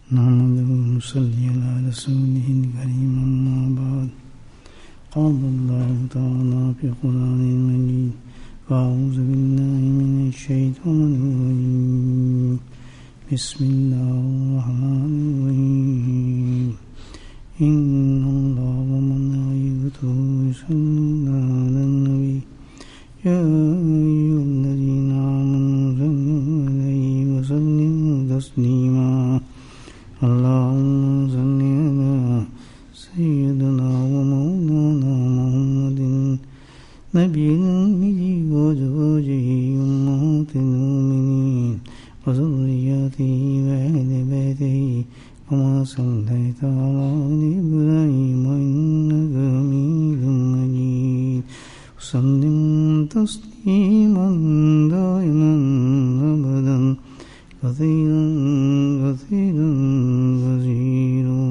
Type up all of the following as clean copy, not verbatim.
نحمده ونصلي على رسوله الكريم أما بعد قال الله تعالى في القرآن المجيد فأعوذ بالله من الشيطان الرجيم بسم الله الرحمن الرحيم إن الله وملائكته يصلون على النبي يا أيها الذين آمنوا صلوا عليه وسلموا تسليما اللهم صل على سيدنا ومولانا محمد نبي الأمي وأزواجه أمهات المؤمنين وذرياته وأهل بيته كما صليت على آل إبراهيم إنك حميد مجيد وسلم تسليما دائما أبدا كثيرا كثيرا كثيرا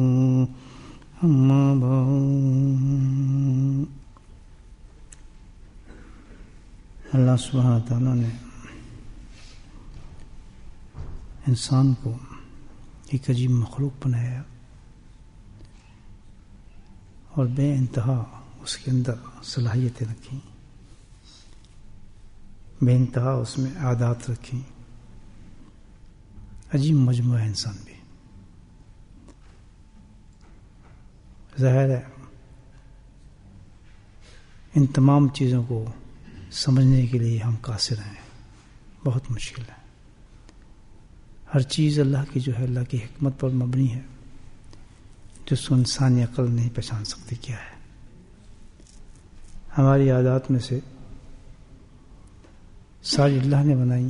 أما بعد اللہ سبحانہ تعالیٰ نے انسان کو ایک عجیب مخلوق بنایا اور بے انتہا اس کے اندر صلاحیتیں رکھیں، بے انتہا اس میں عادات رکھیں، عجیب مجموعہ انسان بھی۔ ظاہر ہے ان تمام چیزوں کو سمجھنے کے لیے ہم قاصر ہیں، بہت مشکل ہے۔ ہر چیز اللہ کی جو ہے اللہ کی حکمت پر مبنی ہے، جس کو انسانی عقل نہیں پہچان سکتی کیا ہے۔ ہماری عادات میں سے ساری اللہ نے بنائی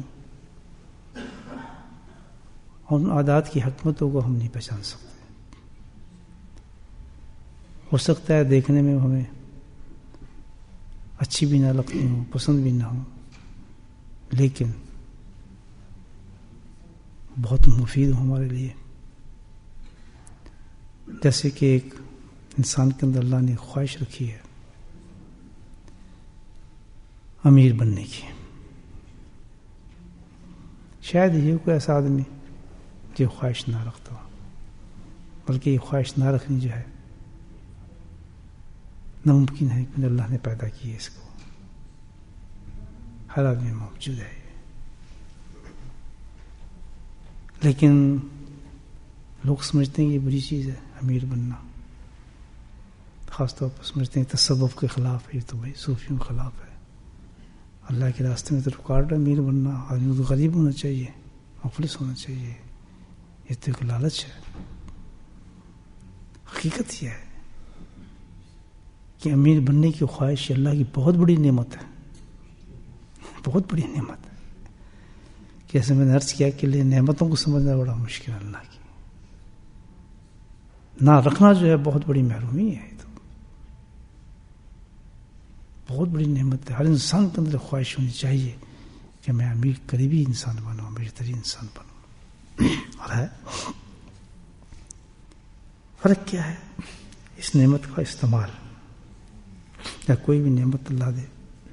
اور ان عادات کی حکمتوں کو ہم نہیں پہچان سکتے۔ ہو سکتا ہے دیکھنے میں ہمیں اچھی بھی نہ لگتی ہوں، پسند بھی نہ ہوں، لیکن بہت مفید ہو ہمارے لیے۔ جیسے کہ ایک انسان کے اندر اللہ نے خواہش رکھی ہے امیر بننے کی۔ شاید یہ کوئی ایسا آدمی جو خواہش نہ رکھتا ہو، بلکہ یہ خواہش نہ رکھنی جو ہے ناممکن ہے، کیونکہ اللہ نے پیدا کی ہے اس کو، ہر آدمی موجود ہے۔ لیکن لوگ سمجھتے ہیں کہ یہ بری چیز ہے امیر بننا، خاص طور پر سمجھتے ہیں تصوف کے خلاف ہے، یہ تو بھائی صوفیوں کے خلاف ہے، اللہ کے راستے میں تو رکاوٹ ہے امیر بننا۔ آدمی تو غریب ہونا چاہیے، مخلص ہونا چاہیے، یہ تو ایک لالچ ہے۔ حقیقت یہ ہے کہ امیر بننے کی خواہش اللہ کی بہت بڑی نعمت ہے، بہت بڑی نعمت ہے۔ جیسے میں نے عرض کیا کہ لیے نعمتوں کو سمجھنا بڑا مشکل ہے اللہ کی، نہ رکھنا جو ہے بہت بڑی محرومی ہے، یہ تو بہت بڑی نعمت ہے۔ ہر انسان کے اندر خواہش ہونی چاہیے کہ میں امیر قریبی انسان بنوں، امیر ترین انسان بنوں۔ اور ہے فرق کیا ہے اس نعمت کا استعمال، یا کوئی بھی نعمت اللہ دے،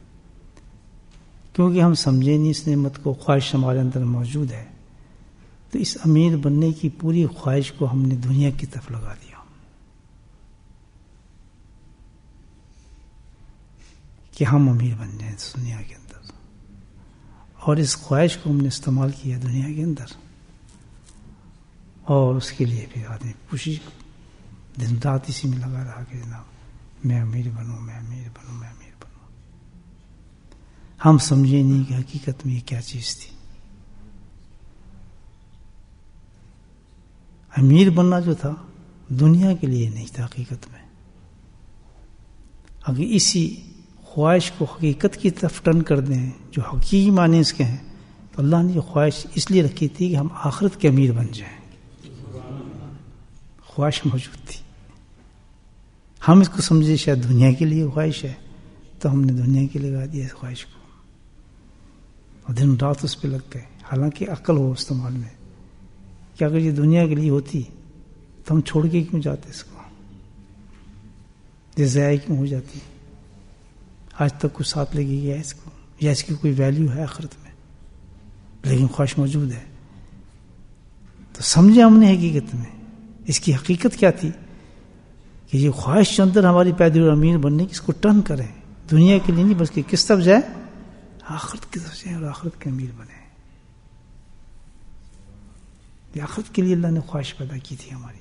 کیونکہ ہم سمجھے نہیں اس نعمت کو، خواہش ہمارے اندر موجود ہے، تو اس امیر بننے کی پوری خواہش کو ہم نے دنیا کی طرف لگا دیا کہ ہم امیر بن جائیں دنیا کے اندر، اور اس خواہش کو ہم نے استعمال کیا دنیا کے اندر، اور اس کے لیے پھر آدمی کوشش دن رات اسی میں لگا رہا کہ جناب میں امیر بنوں، میں امیر بنوں، میں امیر بنوں۔ ہم سمجھے نہیں کہ حقیقت میں یہ کیا چیز تھی۔ امیر بننا جو تھا دنیا کے لیے نہیں تھا حقیقت میں۔ اگر اسی خواہش کو حقیقت کی طرف ٹرن کر دیں جو حقیقی معنی اس کے ہیں، تو اللہ نے یہ خواہش اس لیے رکھی تھی کہ ہم آخرت کے امیر بن جائیں۔ خواہش موجود تھی، ہم اس کو سمجھے شاید دنیا کے لیے خواہش ہے، تو ہم نے دنیا کے لگا دیا اس خواہش کو، اور دن رات اس پہ لگ گئے۔ حالانکہ عقل ہو استعمال میں کہ اگر یہ دنیا کے لیے ہوتی تو ہم چھوڑ کے کیوں جاتے اس کو، یہ ضائع کیوں ہو جاتی؟ آج تک کچھ ساتھ لگے گیا اس کو، یا اس کی کوئی ویلیو ہے آخرت میں؟ لیکن خواہش موجود ہے، تو تو سمجھے ہم نے حقیقت میں اس کی حقیقت کیا تھی کہ یہ خواہش جو اندر ہماری پیدا ہوئی امیر بننے کی، اس کو ٹرن کریں، دنیا کے لیے نہیں بلکہ کس طرف جائے؟ آخرت کی طرف جائیں اور آخرت کے امیر بنے. یہ آخرت کے لیے اللہ نے خواہش پیدا کی تھی ہماری.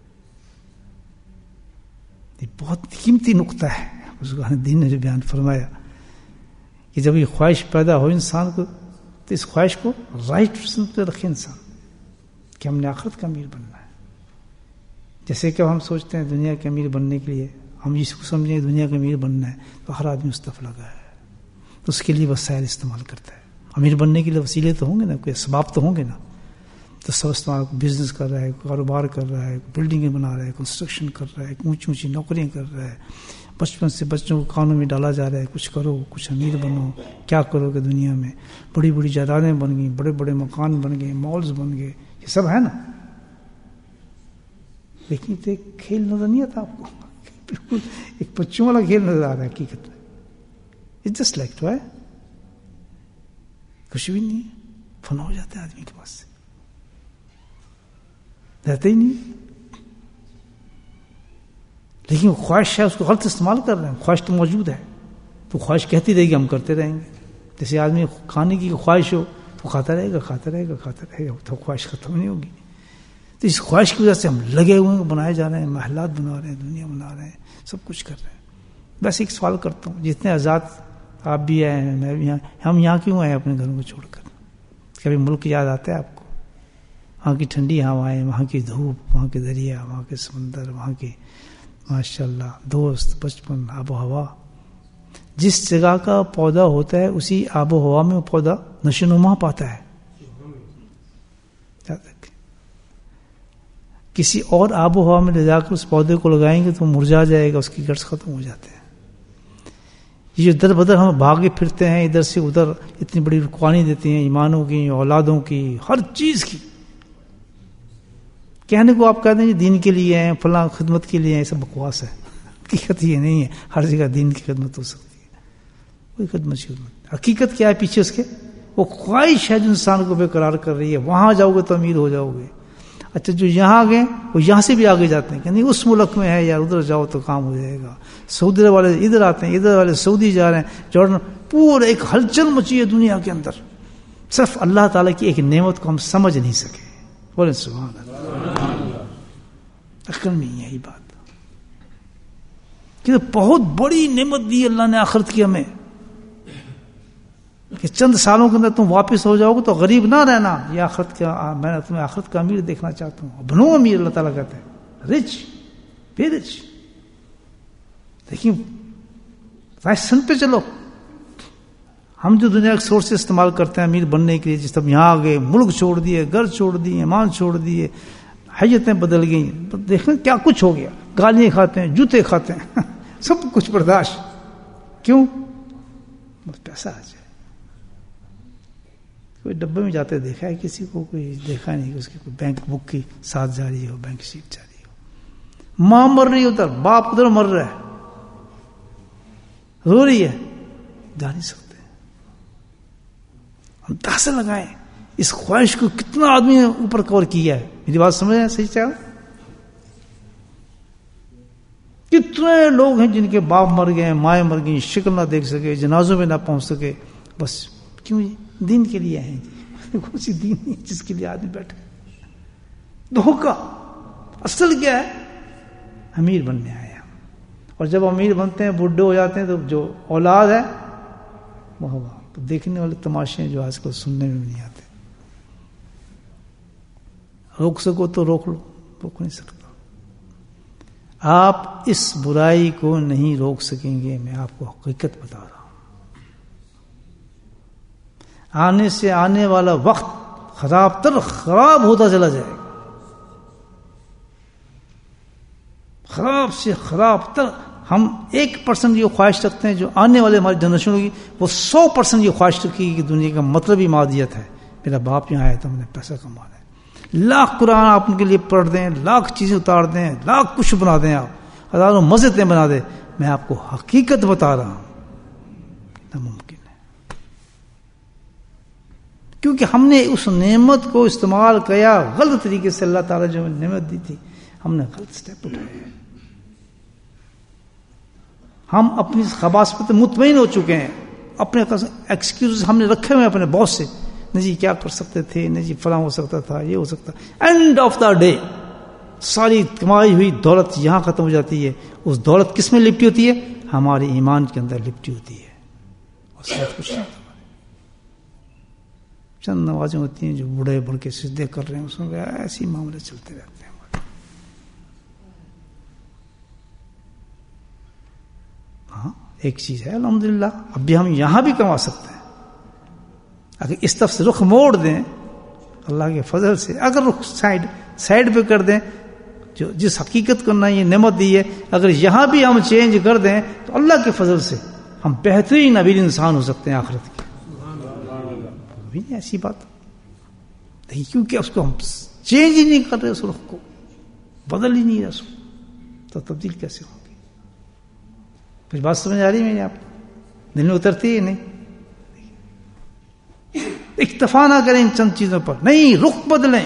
یہ بہت قیمتی نقطہ ہے بزرگان دین نے جو بیان فرمایا کہ جب یہ خواہش پیدا ہو انسان کو تو اس خواہش کو رائٹ سمت پہ رکھے انسان کہ ہم نے آخرت کا امیر بننا ہے. جیسے کہ ہم سوچتے ہیں دنیا کے امیر بننے کے لیے ہم اس کو سمجھیں دنیا کا امیر بننا ہے تو ہر آدمی اس طرف لگا ہے، تو اس کے لیے وسائل استعمال کرتا ہے. امیر بننے کے لیے وسیلے تو ہوں گے نا، کوئی اسباب تو ہوں گے نا، تو سب استعمال، بزنس کر رہا ہے، کاروبار کر رہا ہے، بلڈنگیں بنا رہا ہے، کنسٹرکشن کر رہا ہے، اونچی اونچی نوکریاں کر رہا ہے، بچپن سے بچوں کو کانوں میں ڈالا جا رہا ہے کچھ کرو، کچھ امیر بنو. کیا کرو گے دنیا میں؟ بڑی بڑی جائیدادیں بن گئی، بڑے بڑے مکان بن گئے، مالز بن گئے، یہ سب ہے نا. لیکن تو ایک کھیل نظر نہیں آتا آپ کو، بالکل ایک بچوں والا کھیل نظر آ رہا ہے حقیقت میں. اٹس جسٹ لائک ٹو ہے، کچھ بھی نہیں ہے، فنا ہو جاتا ہے آدمی کے پاس سے، رہتا ہی نہیں. لیکن خواہش ہے، اس کو غلط استعمال کر رہے ہیں. خواہش تو موجود ہے تو خواہش کہتی رہے گی، ہم کرتے رہیں گے. جیسے آدمی کھانے کی خواہش ہو تو کھاتا رہے گا، کھاتا رہے گا، کھاتا رہے گا، تو خواہش ختم نہیں ہوگی. تو اس خواہش کی وجہ سے ہم لگے ہوئے ہیں، بنائے جا رہے ہیں، محلات بنا رہے ہیں، دنیا بنا رہے ہیں، سب کچھ کر رہے ہیں. بس ایک سوال کرتا ہوں، جتنے آزاد آپ بھی آئے ہیں، میں بھی یہاں، ہم یہاں کیوں آئے اپنے گھروں کو چھوڑ کر؟ کبھی ملک یاد آتا ہے آپ کو؟ وہاں کی ٹھنڈی ہوائیں، وہاں کی دھوپ، وہاں کے دریا، وہاں کے سمندر، وہاں کے ماشاء اللہ دوست، بچپن، آب و ہوا. جس جگہ کا پودا ہوتا ہے اسی آب و ہوا میں وہ پودا نشو و نما پاتا ہے. کسی اور آب و ہوا میں لے جا کر اس پودے کو لگائیں گے تو مرجھا جائے گا، اس کی گٹس ختم ہو جاتے ہیں. یہ جو در بدر ہم بھاگے پھرتے ہیں ادھر سے ادھر، اتنی بڑی رکوانی دیتے ہیں ایمانوں کی، اولادوں کی، ہر چیز کی. کہنے کو آپ کہتے ہیں دین کے لیے ہیں، فلاں خدمت کے لیے ہیں، سب بکواس ہے. حقیقت یہ نہیں ہے ہر جگہ دین کی خدمت ہو سکتی ہے، کوئی خدمت. حقیقت کیا ہے پیچھے اس کے؟ وہ خواہش ہے جو انسان کو بے قرار کر رہی ہے. وہاں جاؤ گے تو امیر ہو جاؤ گے. اچھا جو یہاں گئے وہ یہاں سے بھی آگے جاتے ہیں کہ نہیں اس ملک میں ہے یار، ادھر جاؤ تو کام ہو جائے گا. سعودی والے ادھر آتے ہیں، ادھر والے سعودی جا رہے ہیں، جارڈن. پورا ایک ہلچل مچی ہے دنیا کے اندر، صرف اللہ تعالیٰ کی ایک نعمت کو ہم سمجھ نہیں سکے. بولے سبحان اللہ. عقل میں یہی بات کہ بہت بڑی نعمت دی اللہ نے آخرت کی ہمیں، کہ چند سالوں کے اندر تم واپس ہو جاؤ گے تو غریب نہ رہنا. یہ آخرت کا، میں تمہیں آخرت کا امیر دیکھنا چاہتا ہوں. بنو امیر، اللہ تعالیٰ کہتے ہیں، رچ بے رچ. لیکن فیشن پہ چلو. ہم جو دنیا کے سورس استعمال کرتے ہیں امیر بننے کے لیے، جس طرح یہاں آ گئے، ملک چھوڑ دیے، گھر چھوڑ دیے، ایمان چھوڑ دیے، حیتیں بدل گئیں، دیکھیں کیا کچھ ہو گیا. گالیاں کھاتے ہیں، جوتے کھاتے ہیں، سب کچھ برداشت. کیوں؟ بس پیسہ آ جائے. کوئی ڈبے میں جاتے دیکھا ہے کسی کو؟ کوئی دیکھا نہیں. اس کی کوئی بینک بک کی ساتھ جاری ہو، بینک شیٹ جاری ہو. ماں مر رہی ہے ادھر، باپ ادھر مر رہا ہے، رو رہی ہے، جا نہیں سکتے. اندازہ لگائیں اس خواہش کو کتنا آدمی نے اوپر کور کیا ہے. میری بات سمجھ رہے ہیں؟ صحیح چاہ کتنے لوگ ہیں جن کے باپ مر گئے، مائیں مر گئی، شکل نہ دیکھ سکے، جنازوں میں نہ پہنچ سکے. بس کیوں؟ دین کے لیے ہیں. کون سی دین نہیں جس کے لیے آدمی بیٹھے؟ دھوکہ. اصل کیا ہے؟ امیر بننے آئے ہم. اور جب امیر بنتے ہیں، بوڑھے ہو جاتے ہیں، تو جو اولاد ہے وہ تو دیکھنے والے تماشے جو آج کل سننے میں نہیں آتے. روک سکو تو روک لو، روک نہیں سکتا. آپ اس برائی کو نہیں روک سکیں گے. میں آپ کو حقیقت بتا رہا ہوں. آنے سے آنے والا وقت خراب تر خراب ہوتا چلا جائے گا. خراب سے خراب تر. ہم 1% یہ خواہش رکھتے ہیں، جو آنے والے ہماری جنریشن ہوگی وہ 100% یہ خواہش رکھے گی کہ دنیا کا مطلب ہی مادیت ہے. میرا باپ یہاں آیا تھا، ہم نے پیسہ کمانا ہے. لاکھ قرآن آپ ان کے لیے پڑھ دیں، لاکھ چیزیں اتار دیں، لاکھ کچھ بنا دیں، آپ ہزاروں مسجدیں بنا دیں. میں آپ کو حقیقت بتا رہا ہوں، ناممکن ہے. کیونکہ ہم نے اس نعمت کو استعمال کیا غلط طریقے سے. اللہ تعالیٰ جو ہمیں نعمت دی تھی ہم نے غلط سٹیپ اٹھائے. ہم اپنی خواص پر مطمئن ہو چکے ہیں, اپنے ایکسکیوز ہم نے رکھے ہوئے اپنے باس سے, نہیں جی کیا کر سکتے تھے, نہیں جی فلاں ہو سکتا تھا, یہ ہو سکتا. اینڈ آف دا ڈے ساری کمائی ہوئی دولت یہاں ختم ہو جاتی ہے. اس دولت کس میں لپٹی ہوتی ہے؟ ہمارے ایمان کے اندر لپٹی ہوتی ہے, اور ساتھ کچھ نہیں. چند نمازیں ہوتی ہیں جو بوڑھے بڑھ کے سجدے کر رہے ہیں, اس میں ایسے معاملے چلتے رہتے ہیں. ہاں ایک چیز ہے الحمدللہ, اب بھی ہم یہاں بھی کما سکتے ہیں اگر اس طرف سے رخ موڑ دیں اللہ کے فضل سے. اگر رخ سائڈ پہ کر دیں, جو جس حقیقت کو یہ نعمت دی ہے, اگر یہاں بھی ہم چینج کر دیں تو اللہ کے فضل سے ہم بہترین نبیل انسان ہو سکتے ہیں آخرت کے. نہیں ایسی بات نہیں, کیونکہ اس کو ہم چینج ہی نہیں کر رہے, اس رخ کو بدل ہی نہیں رہے, اس کو تو تبدیل کیسے ہوگی؟ کچھ بات سمجھ آ رہی ہے میری آپ کو؟ دل میں اترتی ہے نہیں؟ اکتفا نہ کریں ان چند چیزوں پر, نہیں رخ بدلیں.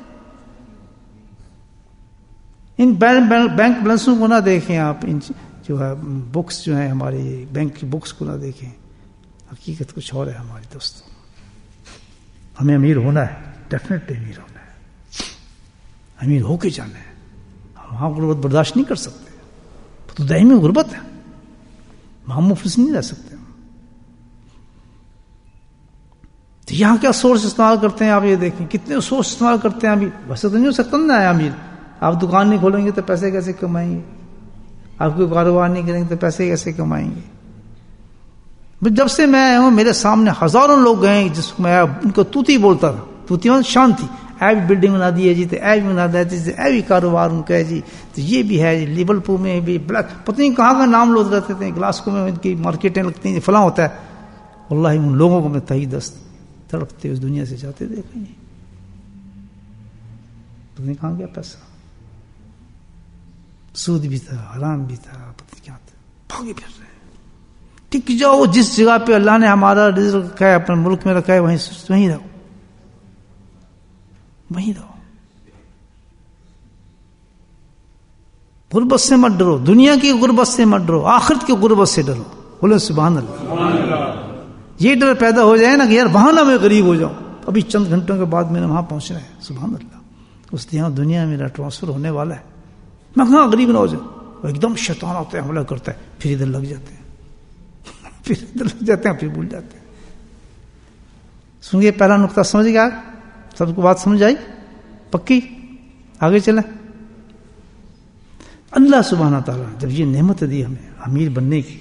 ان بینک بیلنسوں کو نہ دیکھیں آپ, ان جو ہے بکس جو ہیں ہماری بینک کی بکس کو نہ دیکھیں. حقیقت کچھ اور ہے ہمارے دوستوں. ہمیں امیر ہونا ہے, ڈیفینیٹلی امیر ہونا ہے, امیر ہو کے جانا ہے. ہم وہاں غربت برداشت نہیں کر سکتے, تو دائمی غربت ہے, ہم مفلس نہیں رہ سکتے. تو یہاں کیا سورس استعمال کرتے ہیں آپ یہ دیکھیں, کتنے سورس استعمال کرتے ہیں. ابھی ویسے تو نہیں ہو سکتا نا امیر. آپ دکان نہیں کھولیں گے تو پیسے کیسے کمائیں گے؟ آپ کوئی کاروبار نہیں کریں گے تو پیسے کیسے کمائیں گے؟ جب سے میں آیا ہوں میرے سامنے ہزاروں لوگ گئے جس کو میں ان کو توتی بولتا تھا. توتی شان تھی, اے بھی بلڈنگ بنا دی ہے جی, تو اے بھی بنا دیا جی, اے بھی کاروبار ان کا ہے جی, تو یہ بھی ہے جی, لیبل پور میں بھی بلیک پتہ نہیں کہاں کا نام لوگ رہتے تھے, گلاسکو میں ان کی مارکیٹیں لگتی ہیں, فلاں ہوتا ہے. واللہ ان لوگوں کو میں تہی دست تڑپتے اس دنیا سے جاتے دیکھیں گے. تم نے کہاں گیا پیسہ؟ سود بھی تھا, حرام بھی تھا, پتہ کیا تھا, بھاگے پھر رہے. ٹک جاؤ جس جگہ پہ اللہ نے ہمارا رزق رکھا ہے, اپنے ملک میں رکھا ہے, وہیں رہو, وہیں رہو. غربت سے مت ڈرو, دنیا کی غربت سے مت ڈرو, آخرت کی غربت سے ڈرو. بولے سبحان اللہ. یہ ڈر پیدا ہو جائے نا کہ یار وہاں نہ میں غریب ہو جاؤں, ابھی چند گھنٹوں کے بعد میں نے وہاں پہنچنا ہے. سبحان اللہ, اس دنیا میرا ٹرانسفر ہونے والا ہے, میں کہاں غریب نہ ہو جاؤں. وہ ایک دم شیطان آتا ہے, حملہ کرتا ہے, پھر ادھر لگ جاتے ہیں, پھر ادھر لگ جاتے ہیں, پھر بھول جاتے ہیں. سنیے پہلا نقطہ سمجھ گیا, سب کو بات سمجھ آئی پکی؟ آگے چلیں. اللہ سبحانہ تعالیٰ جب یہ نعمت دی ہمیں امیر بننے کی,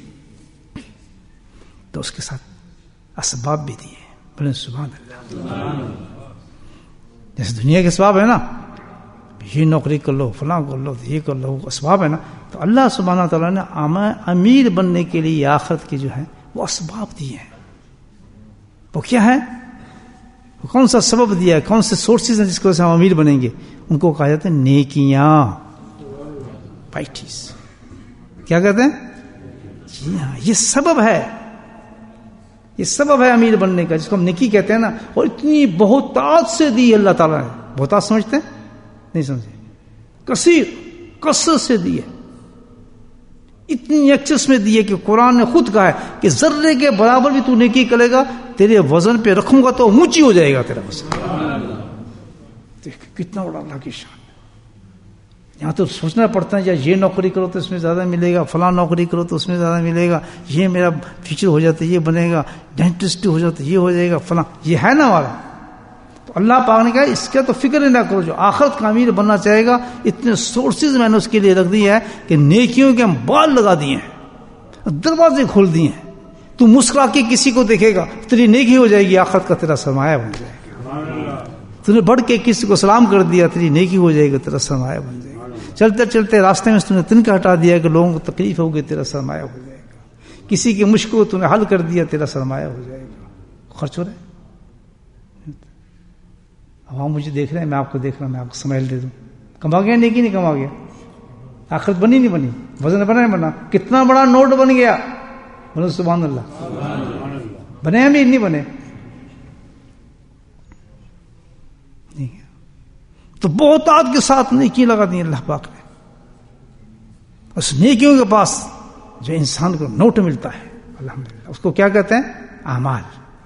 تو اس کے ساتھ اسباب بھی دیے. بولے سبحان اللہ. جیسے دنیا کے اسباب ہے نا, یہ نوکری کر لو, فلاں کر لو, یہ کر لو, اسباب ہے نا, تو اللہ سبحانہ تعالیٰ نے امیر بننے کے لیے آخرت کے جو ہیں وہ اسباب دیے ہیں. وہ کیا ہے؟ وہ کون سا سبب دیا ہے, کون سے سورسز ہیں جس کو سے ہم امیر بنیں گے؟ ان کو کہا جاتا ہے نیکیاں, پائٹیز. کیا کہتے ہیں؟ جی ہاں, یہ سبب ہے, یہ سبب ہے امیر بننے کا, جس کو ہم نیکی کہتے ہیں نا. اور اتنی بہتات سے دی اللہ تعالیٰ نے. بہتات سمجھتے ہیں؟ نہیں سمجھے. کثیر, کثرت سے دی ہے, اتنی ایکسس میں دی ہے کہ قرآن نے خود کہا ہے کہ ذرے کے برابر بھی تو نیکی کرے گا, تیرے وزن پہ رکھوں گا تو اونچی ہو جائے گا تیرا وزن. دیکھ کتنا بڑا اللہ کی شان. یہاں تو سوچنا پڑتا ہے, یا یہ نوکری کرو تو اس میں زیادہ ملے گا, فلاں نوکری کرو تو اس میں زیادہ ملے گا, یہ میرا فیچر ہو جاتا ہے یہ بنے گا, ڈینٹسٹ ہو جاتا ہے یہ ہو جائے گا, فلاں. یہ ہے نا ہمارا. تو اللہ پاک نے کہا اس کا تو فکر نہ کرو, جو آخرت کا امیر بننا چاہے گا اتنے سورسز میں نے اس کے لیے رکھ دی ہے کہ نیکیوں کے ہم بال لگا دیے ہیں, دروازے کھول دیے ہیں. تو مسکرا کے کسی کو دیکھے گا تیری نیکی ہو جائے گی, آخرت کا تیرا سرمایہ بن جائے گا. تو نے بڑھ کے کسی کو سلام کر دیا, تیری نیکی ہو جائے گا, تیرا سرمایہ بن جائے گا. چلتے چلتے راستے میں تم نے تنکا ہٹا دیا کہ لوگوں کو تکلیف ہوگی, تیرا سرمایہ ہو جائے گا. کسی کی مشکل کو تم نے حل کر دیا, تیرا سرمایہ ہو جائے گا. خرچ ہو رہا ہے. اب آپ مجھے دیکھ رہے ہیں, میں آپ کو دیکھ رہا ہوں, میں آپ کو سمجھ دے دوں. کما گیا نیکی نہیں کما گیا؟ آخرت بنی نہیں بنی؟ وزن بنا نہیں بنا؟ کتنا بڑا نوٹ بن گیا. بولو سبحان اللہ. بنے امیر نہیں بنے؟ تو بہتات کے ساتھ نیکی لگا دی اللہ پاک نے. اس نیکیوں کے پاس جو انسان کو نوٹ ملتا ہے الحمدللہ اس کو کیا کہتے ہیں؟ اعمال.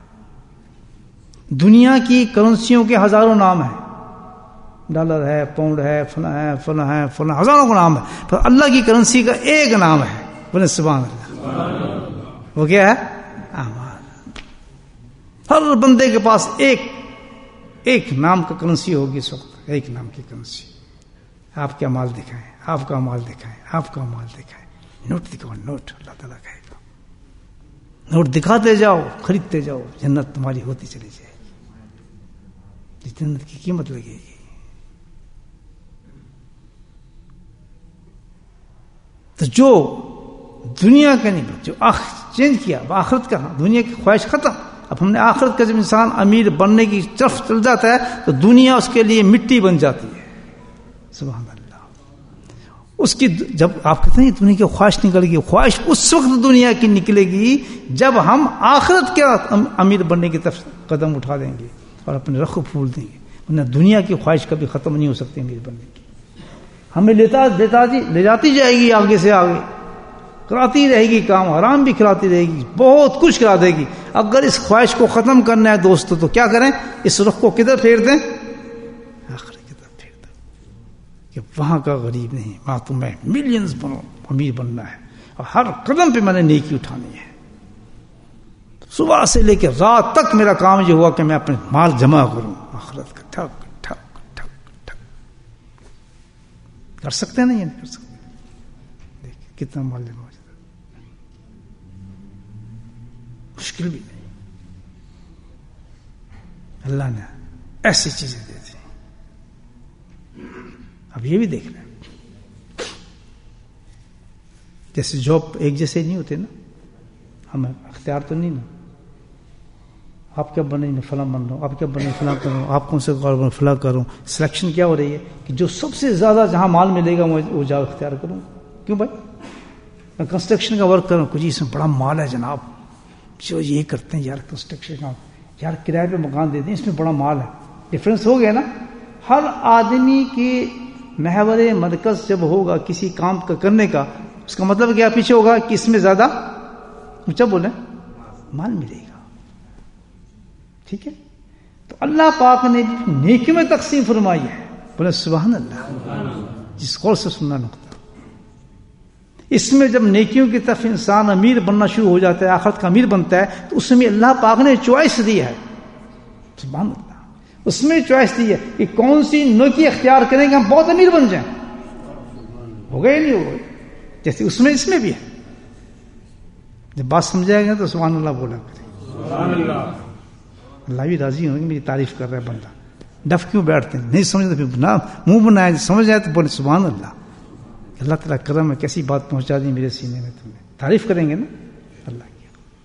دنیا کی کرنسیوں کے ہزاروں نام ہیں، ڈالر ہے، پاؤنڈ ہے، فلاں ہے، فلاں ہے، فلاں، ہزاروں کا نام ہے، پر اللہ کی کرنسی کا ایک نام ہے، بولے سبحان اللہ. وہ کیا ہے؟ اعمال. ہر بندے کے پاس ایک نام کا کرنسی ہوگی اس وقت، ایک نام کی کرنسی. آپ کا مال دکھائیں، آپ کا مال دکھائیں، آپ کا مال دکھائیں، نوٹ دکھاؤ، نوٹ. اللہ تعالیٰ کہے گا نوٹ دکھاتے جاؤ، خریدتے جاؤ، جنت تمہاری ہوتی چلی جائے گی. جنت کی قیمت لگے گی. تو جو دنیا کا نہیں، جو چینج کیا آخرت کا، دنیا کی خواہش ختم. اب ہم نے آخرت کا جب انسان امیر بننے کی طرف چل جاتا ہے تو دنیا اس کے لیے مٹی بن جاتی ہے. سبحان اللہ. اس کی جب آپ کہتے ہیں دنیا کی خواہش نکل گی، خواہش اس وقت دنیا کی نکلے گی جب ہم آخرت کے امیر بننے کی طرف قدم اٹھا دیں گے اور اپنے رخ پھول دیں گے. ورنہ دنیا کی خواہش کبھی ختم نہیں ہو سکتی امیر بننے کی. ہمیں لے جاتی جائے گی آگے سے آگے، کراتی رہے گی کام، آرام بھی کراتی رہے گی، بہت کچھ کرا دے گی. اگر اس خواہش کو ختم کرنا ہے دوستو تو کیا کریں؟ اس رخ کو کدھر پھیر دیں؟ آخرت کی طرف پھیر دیں کہ وہاں کا غریب نہیں، وہاں تمہیں ملینز بنو، امیر بننا ہے اور ہر قدم پہ میں نے نیکی اٹھانی ہے. صبح سے لے کے رات تک میرا کام یہ ہوا کہ میں اپنے مال جمع کروں آخرت کا. ٹھک ٹھک ٹھک ٹھک. کر سکتے ہیں؟ نہیں کر سکتے. دیکھیں کتنا مال جمع ہو جاتا ہے. مشکل بھی نہیں. اللہ نے ایسی چیزیں دی تھی. اب یہ بھی دیکھ رہے ہیں جیسے جاب ایک جیسے نہیں ہوتے نا، ہمیں اختیار تو نہیں نا. آپ کیا بنے میں فلاں بن رہا ہوں، آپ کیا بنے فلاں کروں، آپ کون سے کار فلاں کروں. سلیکشن کیا ہو رہی ہے کہ جو سب سے زیادہ جہاں مال ملے گا وہ جا اختیار کروں. کیوں بھائی؟ میں کنسٹرکشن کا ورک کروں، کچھ اس میں بڑا مال ہے جناب، جو یہ کرتے ہیں یار کنسٹرکشن کا، یار کرائے پہ مکان دیتے ہیں، اس میں بڑا مال ہے. ڈفرینس ہو گیا نا. ہر آدمی کے محور مرکز جب ہوگا کسی کام کا کرنے کا، اس کا مطلب کیا پیچھے ہوگا کہ اس میں زیادہ اونچا بولیں مال ملے گا. ٹھیک ہے. تو اللہ پاک نے نیکیوں میں تقسیم فرمائی ہے. بولے سبحان اللہ. جس قول سے سننا نقطہ، اس میں جب نیکیوں کی طرف انسان امیر بننا شروع ہو جاتا ہے، آخرت کا امیر بنتا ہے، تو اس میں اللہ پاک نے چوائس دی ہے. سبحان اللہ. اس میں چوائس دی ہے کہ کون سی نیکی اختیار کریں گے ہم بہت امیر بن جائیں. ہو گئے نہیں ہو گئے. جیسے اس میں بھی ہے. جب بات سمجھائے گا تو سبحان اللہ بولا کریں. اللہ بھی راضی ہوں گے میری تعریف کر رہا ہے بندہ. ڈف کیوں بیٹھتے ہیں؟ نہیں سمجھتے پھر نہ منہ بنائے، سمجھ جائے تو بولے سبحان اللہ. اللہ تعالیٰ کرم ہے، کیسی بات پہنچا دی میرے سینے میں. تمہیں تعریف کریں گے نا اللہ کی.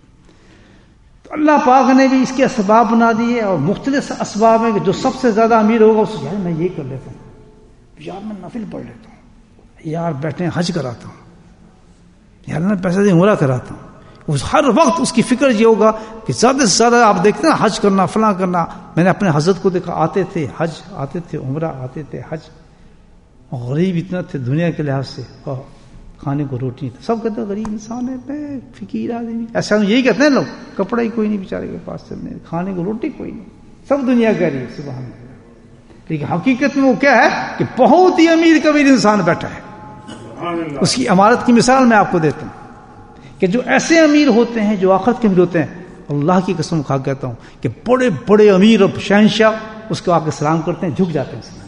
تو اللہ پاک نے بھی اس کے اسباب بنا دیے، اور مختلف اسباب ہیں کہ جو سب سے زیادہ امیر ہوگا اس یار میں یہ کر لیتا ہوں، یار میں نفل پڑھ لیتا ہوں، یار بیٹھے حج کراتا ہوں، یار میں پیسہ دے عمرہ کراتا ہوں. ہر وقت اس کی فکر یہ ہوگا کہ زیادہ سے زیادہ آپ دیکھتے ہیں حج کرنا فلاں کرنا. میں نے اپنے حضرت کو دیکھا، آتے تھے حج، آتے تھے عمرہ، آتے تھے حج. غریب اتنا تھے دنیا کے لحاظ سے، اور کھانے کو روٹی تھی. سب کہتے ہیں غریب انسان ہے، فقیر آدمی. ایسا یہی کہتے ہیں لوگ. کپڑا ہی کوئی نہیں بیچارے کے پاس چلنے، کھانے کو روٹی کوئی نہیں. سب دنیا کہہ رہی ہے سبحان اللہ. لیکن حقیقت میں وہ کیا ہے کہ بہت ہی امیر کبیر انسان بیٹھا ہے. اس کی عمارت کی مثال میں آپ کو دیتا ہوں کہ جو ایسے امیر ہوتے ہیں جو آخرت کے امیر ہوتے ہیں، اللہ کی قسم کھا کہتا ہوں کہ بڑے بڑے امیر اور شہنشاہ اس کو آ کے سلام کرتے ہیں، جھک جاتے ہیں.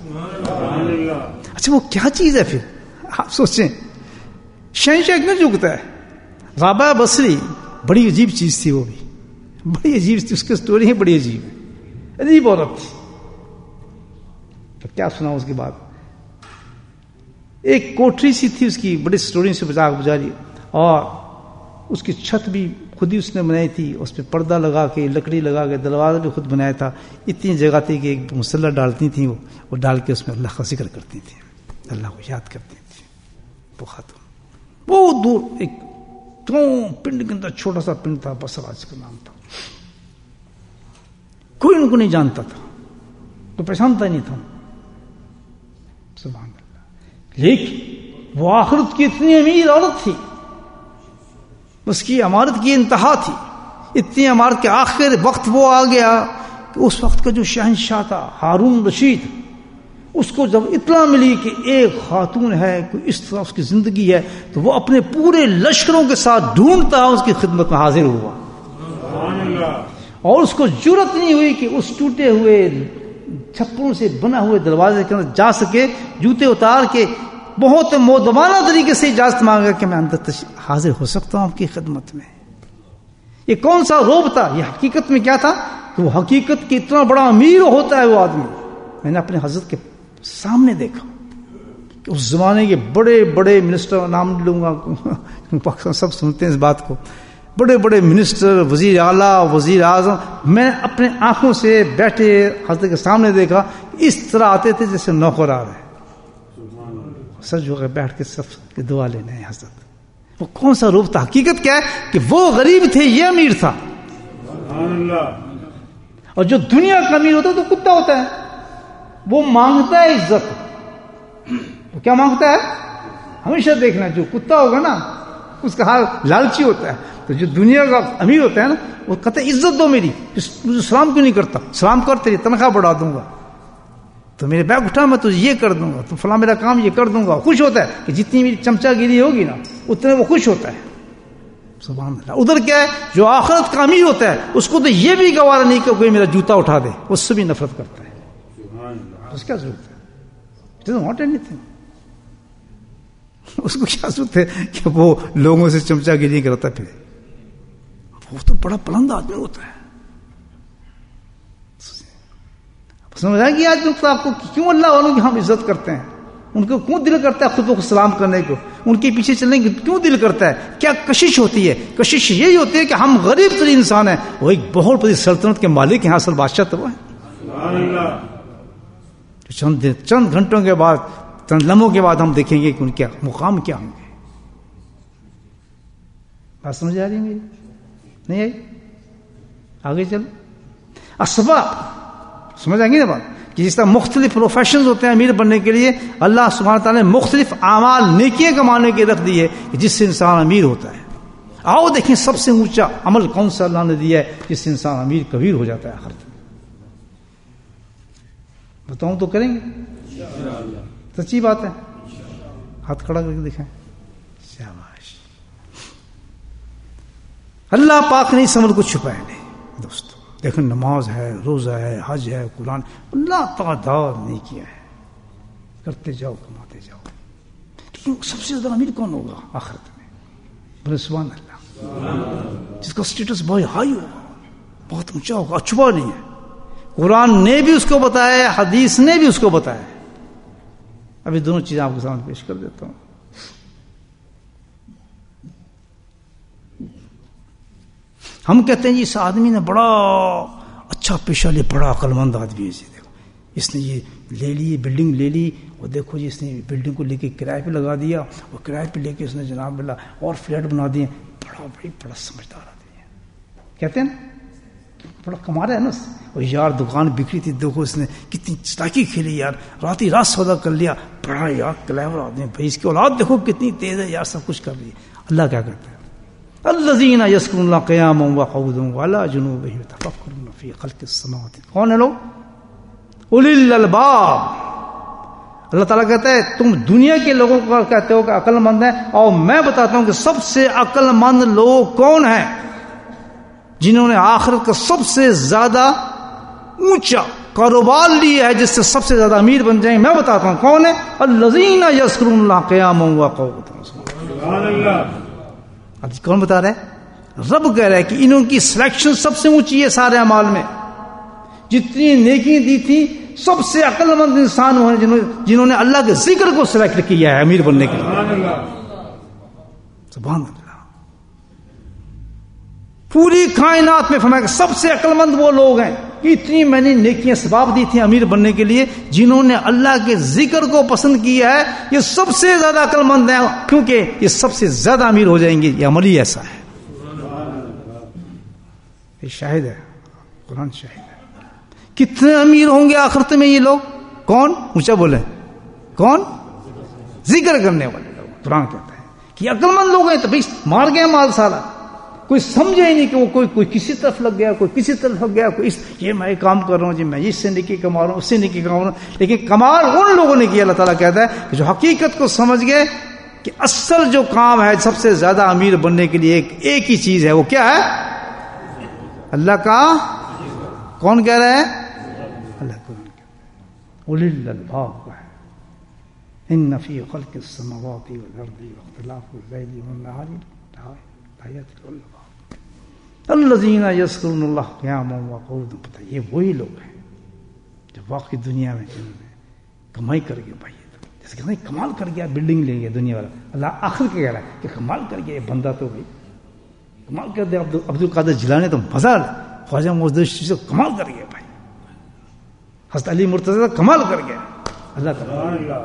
اچھا وہ کیا چیز ہے پھر؟ آپ سوچیں شہنشاہ کیوں جھکتا ہے؟ رابعہ بصری بڑی عجیب چیز تھی، وہ بھی بڑی عجیب تھی. اس کی سٹوری ہے بڑی عجیب ہے، عجیب عورت تھی. تو کیا سنا اس کے بعد؟ ایک کوٹری سی تھی اس کی، بڑی سٹوری سے گزاری، اور اس کی چھت بھی خود ہی اس نے بنائی تھی. اس پہ پردہ لگا کے، لکڑی لگا کے، دروازہ بھی خود بنایا تھا. اتنی جگہ تھی کہ ایک مسلح ڈالتی تھیں، وہ ڈال کے اس میں اللہ کا ذکر کرتی تھیں، اللہ کو یاد کرتی تھیں. وہ خاتون بہت دور ایک پنڈ کے اندر چھوٹا سا پنڈ تھا، بسراج کا نام تھا. کوئی ان کو نہیں جانتا تھا، کوئی پہچانتا ہی نہیں تھا. سبحان اللہ. لیکن وہ آخرت کی اتنی امیر عورت تھی, اس کی عمارت کی انتہا تھی, اتنی عمارت کے آخر وقت وہ آ گیا کہ اس وقت کا جو شہنشاہ تھا ہارون رشید, اس کو جب اطلاع ملی کہ ایک خاتون ہے, کوئی اس طرح اس کی زندگی ہے, تو وہ اپنے پورے لشکروں کے ساتھ ڈھونڈتا اس کی خدمت میں حاضر ہوا. اور اس کو جرأت نہیں ہوئی کہ اس ٹوٹے ہوئے چھپروں سے بنا ہوئے دروازے کے اندر جا سکے, جوتے اتار کے بہت مؤدبانہ طریقے سے اجازت مانگا کہ میں اندر حاضر ہو سکتا ہوں آپ کی خدمت میں. یہ کون سا روب تھا؟ یہ حقیقت میں کیا تھا کہ وہ حقیقت کہ اتنا بڑا امیر ہوتا ہے وہ آدمی. میں نے اپنے حضرت کے سامنے دیکھا کہ اس زمانے کے بڑے بڑے منسٹر, نام نہیں لوں گا, پاکستان سب سنتے ہیں اس بات کو, بڑے بڑے منسٹر, وزیر اعلیٰ, وزیر اعظم, میں اپنے آنکھوں سے بیٹھے حضرت کے سامنے دیکھا, اس طرح آتے تھے جیسے نوکر آ رہے, سچ ہو گئے بیٹھ کے سب کی دعا لینے ہیں حضرت. وہ کون سا روپ تھا؟ حقیقت کیا ہے کہ وہ غریب تھے, یہ امیر تھا. اور جو دنیا کا امیر ہوتا ہے تو کتا ہوتا ہے, وہ مانگتا ہے عزت. وہ کیا مانگتا ہے؟ ہمیشہ دیکھنا, جو کتا ہوگا نا اس کا حال لالچی ہوتا ہے, تو جو دنیا کا امیر ہوتا ہے نا وہ کہتا ہے عزت دو میری, مجھے سلام کیوں نہیں کرتا, سلام کر تیری تنخواہ بڑھا دوں گا, تو میرے بیگ اٹھا میں تجھے یہ کر دوں گا, تو فلاں میرا کام یہ کر دوں گا. خوش ہوتا ہے کہ جتنی میری چمچا گیری ہوگی نا اتنے وہ خوش ہوتا ہے. سبحان اللہ. ادھر کیا ہے, جو آخرت کا امیر ہوتا ہے اس کو تو یہ بھی گوارا نہیں کہ کوئی میرا جوتا اٹھا دے, اس سے بھی نفرت کرتا ہے. اس کیا ضرورت ہے؟ It doesn't want anything. اس کو کیا ضرورت ہے کہ وہ لوگوں سے چمچا گیری کرتا پھر؟ وہ تو بڑا بلند آدمی ہوتا ہے. سمجھ آئے گی آج نقطہ آپ کو کیوں اللہ والوں کی ہم عزت کرتے ہیں, ان کو کیوں دل کرتا ہے خود کو سلام کرنے کو, ان کے پیچھے چلنے کی کیوں دل کرتا ہے؟ کیا کشش ہوتی ہے؟ کشش یہی ہوتی ہے کہ ہم غریب ترین انسان ہیں, وہ ایک بہت بڑی سلطنت کے مالک ہیں, اصل بادشاہ تو وہ ہے. چند گھنٹوں کے بعد, چند لمحوں کے بعد ہم دیکھیں گے کہ ان کے مقام کیا ہوں گے. بات سمجھ آ رہی ہے میری؟ نہیں آئی؟ آگے چل. اسباب سمجھ آئیں گی نا بات, کہ جس طرح مختلف پروفیشنز ہوتے ہیں امیر بننے کے لیے, اللہ سبحانہ تعالیٰ نے مختلف اعمال نیکیاں کمانے کے رکھ دی ہے کہ جس سے انسان امیر ہوتا ہے. آؤ دیکھیں سب سے اونچا عمل کون سا اللہ نے دیا ہے جس سے انسان امیر کبیر ہو جاتا ہے آخر میں. بتاؤں تو کریں گے؟ سچی بات ہے. ہاتھ کھڑا کر کے دکھائیں. شاباش. اللہ پاک نے اس عمل کو چھپایا نہیں دوستو. دیکھیں نماز ہے, روزہ ہے, حج ہے, قرآن, اللہ تعداد نہیں کیا ہے. کرتے جاؤ, کماتے جاؤ. لیکن سب سے زیادہ امیر کون ہوگا آخرت میں؟ بولے سبحان اللہ. جس کا سٹیٹس بہت ہائی ہوگا, بہت اونچا ہوگا, چھپا نہیں ہے. قرآن نے بھی اس کو بتایا, حدیث نے بھی اس کو بتایا. ابھی دونوں چیزیں آپ کے سامنے پیش کر دیتا ہوں. ہم کہتے ہیں جی اس آدمی نے بڑا اچھا پیشہ لے, بڑا عقل مند آدمی ہے. دیکھو اس نے یہ لے لی, بلڈنگ لے لی, اور دیکھو جی اس نے بلڈنگ کو لے کے کرائے پہ لگا دیا, اور کرائے پہ لے کے اس نے جناب اللہ اور فلیٹ بنا دیے. بڑا سمجھدار آدمی ہے. کہتے ہیں نا بڑا کما رہا ہے نا. اور یار دکان بکری تھی, دیکھو اس نے کتنی چلاکی کھیلی یار, رات سودا کر لیا. بڑا یار کلیور آدمی بھائی, اس کی اولاد دیکھو کتنی تیز ہے یار, سب کچھ کر رہی ہے. اللہ کیا کرتا ہے؟ الذین یذکرون اللہ قیاما وقعودا وعلی جنوبہم یتفکرون فی خلق السماوات. کون ہے لوگ؟ اولی الالباب. اللہ تعالیٰ کہتا ہے تم دنیا کے لوگوں کو کہتے ہو کہ عقل مند ہیں, اور میں بتاتا ہوں کہ سب سے عقل مند لوگ کون ہیں؟ جنہوں نے آخرت کا سب سے زیادہ اونچا کاروبار لیا ہے, جس سے سب سے زیادہ امیر بن جائیں. میں بتاتا ہوں کون ہے. الذین یذکرون اللہ قیاما وقعودا. سبحان اللہ. کون بتا رہا ہے؟ رب کہہ رہا ہے کہ انہوں کی سلیکشن سب سے اونچی ہے سارے اعمال میں. جتنی نیکی دی تھی, سب سے عقل مند انسان وہ ہیں جنہوں نے اللہ کے ذکر کو سلیکٹ کیا ہے امیر بننے کے لیے. سبحان اللہ. پوری کائنات میں فرمایا کہ سب سے عقل مند وہ لوگ ہیں. اتنی میں نے نیکیاں سباب دی تھی امیر بننے کے لیے, جنہوں نے اللہ کے ذکر کو پسند کیا ہے. یہ سب سے زیادہ عقل مند ہیں, کیونکہ یہ سب سے زیادہ امیر ہو جائیں گے. یہ عمل ہی ایسا ہے. یہ شاہد ہے, قرآن شاہد ہے. کتنے امیر ہوں گے آخرت میں یہ لوگ؟ کون؟ اونچا بولے. کون؟ ذکر کرنے والے لوگ. قرآن کہتا ہے کہ عقل مند لوگ ہیں تو بھائی مار گیا مال سارا. کوئی سمجھے ہی نہیں کہ وہ کوئی کسی طرف لگ گیا, کوئی کسی طرف لگ گیا, کوئی یہ میں کام کر رہا ہوں جی, میں اس سے نیکی کما رہا ہوں, اس سے نیکی کما رہا ہوں. لیکن کمال ان لوگوں نے کیا, اللہ تعالیٰ کہتا ہے کہ جو حقیقت کو سمجھ گئے کہ اصل جو کام ہے سب سے زیادہ امیر بننے کے لیے ایک ہی چیز ہے, وہ کیا ہے؟ اللہ کا. کون کہہ رہا ہے؟ اللہ کو. اولی الالباب ہے. ان فی خلق السماوات والارض واختلاف الليل والنهار لآیات للألباب الذین یذکرون اللہ قیاما وقعودا. پتہ یہ وہی لوگ ہیں جو واقعی دنیا میں جنہوں نے کمائی کر کے بھائی, جیسے کہ نہیں کمال کر گیا, بلڈنگ لے گیا دنیا والا. اللہ آخر کے کہہ رہا ہے کہ کمال کر گیا یہ بندہ, تو بھائی کمال کر دیا. عبد القادر جیلانی تو مزہ, خواجہ معز سے کمال کر گیا بھائی, حضرت علی مرتضیٰ کمال کر گیا. اللہ تعالیٰ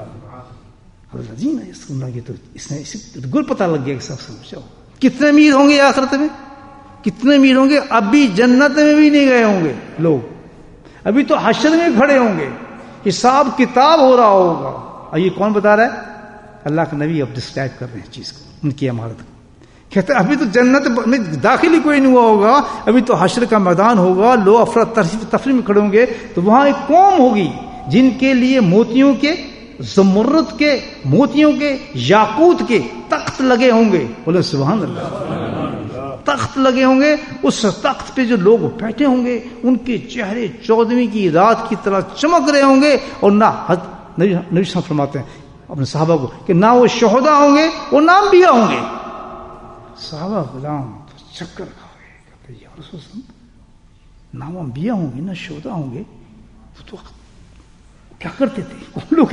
الذین یذکرون اللہ, تو اس نے گل پتہ لگ گیا کہ سب سمجھو کتنے امیر ہوں گے آخرت میں, کتنے امیر ہوں گے. ابھی جنت میں بھی نہیں گئے ہوں گے لوگ, ابھی تو حشر میں کھڑے ہوں گے, حساب کتاب ہو رہا ہوگا. اور یہ کون بتا رہا ہے؟ اللہ کے نبی اب ڈسکرائب کر رہے ہیں چیز کو, ان کی عمارت کو. کہتے ہیں ابھی تو جنت میں داخل ہی کوئی نہیں ہوا ہوگا, ابھی تو حشر کا میدان ہوگا, لوگ افراد تفریح میں کھڑے ہوں گے. تو وہاں ایک قوم ہوگی جن کے لیے موتیوں کے, زمرد کے, موتیوں کے, یاقوت کے تخت لگے ہوں گے. بولے سبحان اللہ. تخت لگے ہوں گے, اس تخت پہ جو لوگ بیٹھے ہوں گے ان کے چہرے 14ویں کی رات کی طرح چمک رہے ہوں گے. اور نہ نبی صلی اللہ علیہ وسلم فرماتے ہیں اپنے صحابہ کو کہ نہ وہ شہداء ہوں گے وہ نہ انبیاء ہوں گے. صحابہ غلام تو چکر کھا گئے, کہتے ہیں یا رسول اللہ, نہ وہ انبیاء ہوں گے نہ شہداء ہوں گے, تو کیا کرتے تھے ان لوگ؟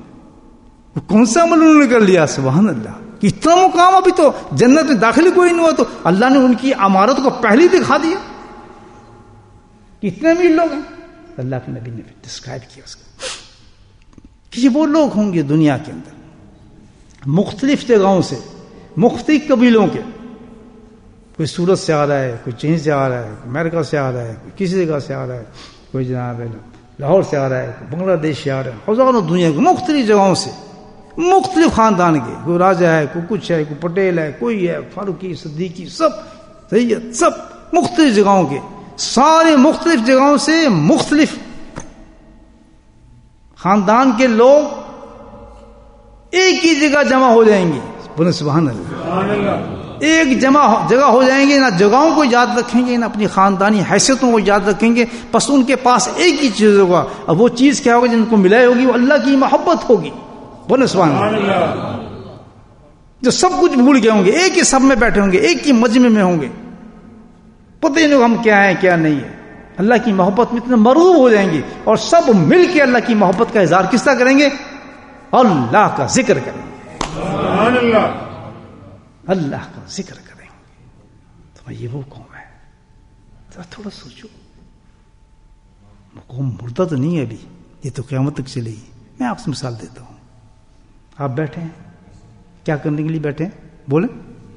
کون سا عمل انہوں نے کر لیا؟ سبحان اللہ. کہ اتنا مقام, ابھی تو جنت میں داخل کوئی نہیں ہوا, تو اللہ نے ان کی عمارت کو پہلے دکھا دیا. کتنے امیر لوگ ہیں. اللہ کے نبی نے ڈسکرائب کیا اس کو کہ یہ وہ لوگ ہوں گے دنیا کے اندر مختلف جگہوں سے, مختلف قبیلوں کے. کوئی سورت سے آ رہا ہے, کوئی چین سے آ رہا ہے, کوئی امریکہ سے آ رہا ہے, کوئی کسی جگہ سے آ رہا ہے, کوئی جناب لاہور سے آ رہا ہے, کوئی بنگلہ دیش سے آ رہا ہے, ہزاروں دنیا کے مختلف جگہوں سے, مختلف خاندان کے. کوئی راجہ ہے, کوئی کچھ ہے, کوئی پٹیل ہے, کوئی ہے فاروقی, صدیقی, سب سید, سب مختلف جگہوں کے. سارے مختلف جگہوں سے مختلف خاندان کے لوگ ایک ہی جگہ جمع ہو جائیں گے. بولے سبحان اللہ. ایک جگہ ہو جائیں گے, نہ جگہوں کو یاد رکھیں گے نہ اپنی خاندانی حیثیتوں کو یاد رکھیں گے, بس ان کے پاس ایک ہی چیز ہوگا. اب وہ چیز کیا ہوگا جن کو ملائی ہوگی؟ وہ اللہ کی محبت ہوگی. بولے سبحان اللہ. جو سب کچھ بھول گئے ہوں گے, ایک ہی سب میں بیٹھے ہوں گے, ایک ہی مجمع میں ہوں گے, پتہ ہی نہیں ہم کیا ہیں کیا نہیں ہے. اللہ کی محبت میں اتنے مروب ہو جائیں گے, اور سب مل کے اللہ کی محبت کا اظہار کس طرح کریں گے؟ اللہ کا ذکر کریں گے. سبحان اللہ. اللہ کا ذکر کریں گے. تو یہ وہ قوم ہے. ذرا تھوڑا سوچو, وہ قوم مردہ تو نہیں ہے ابھی, یہ تو قیامت تک چلے گی. میں آپ سے مثال دیتا ہوں. آپ بیٹھے ہیں, کیا کرنے کے لیے بیٹھے ہیں؟ بولیں.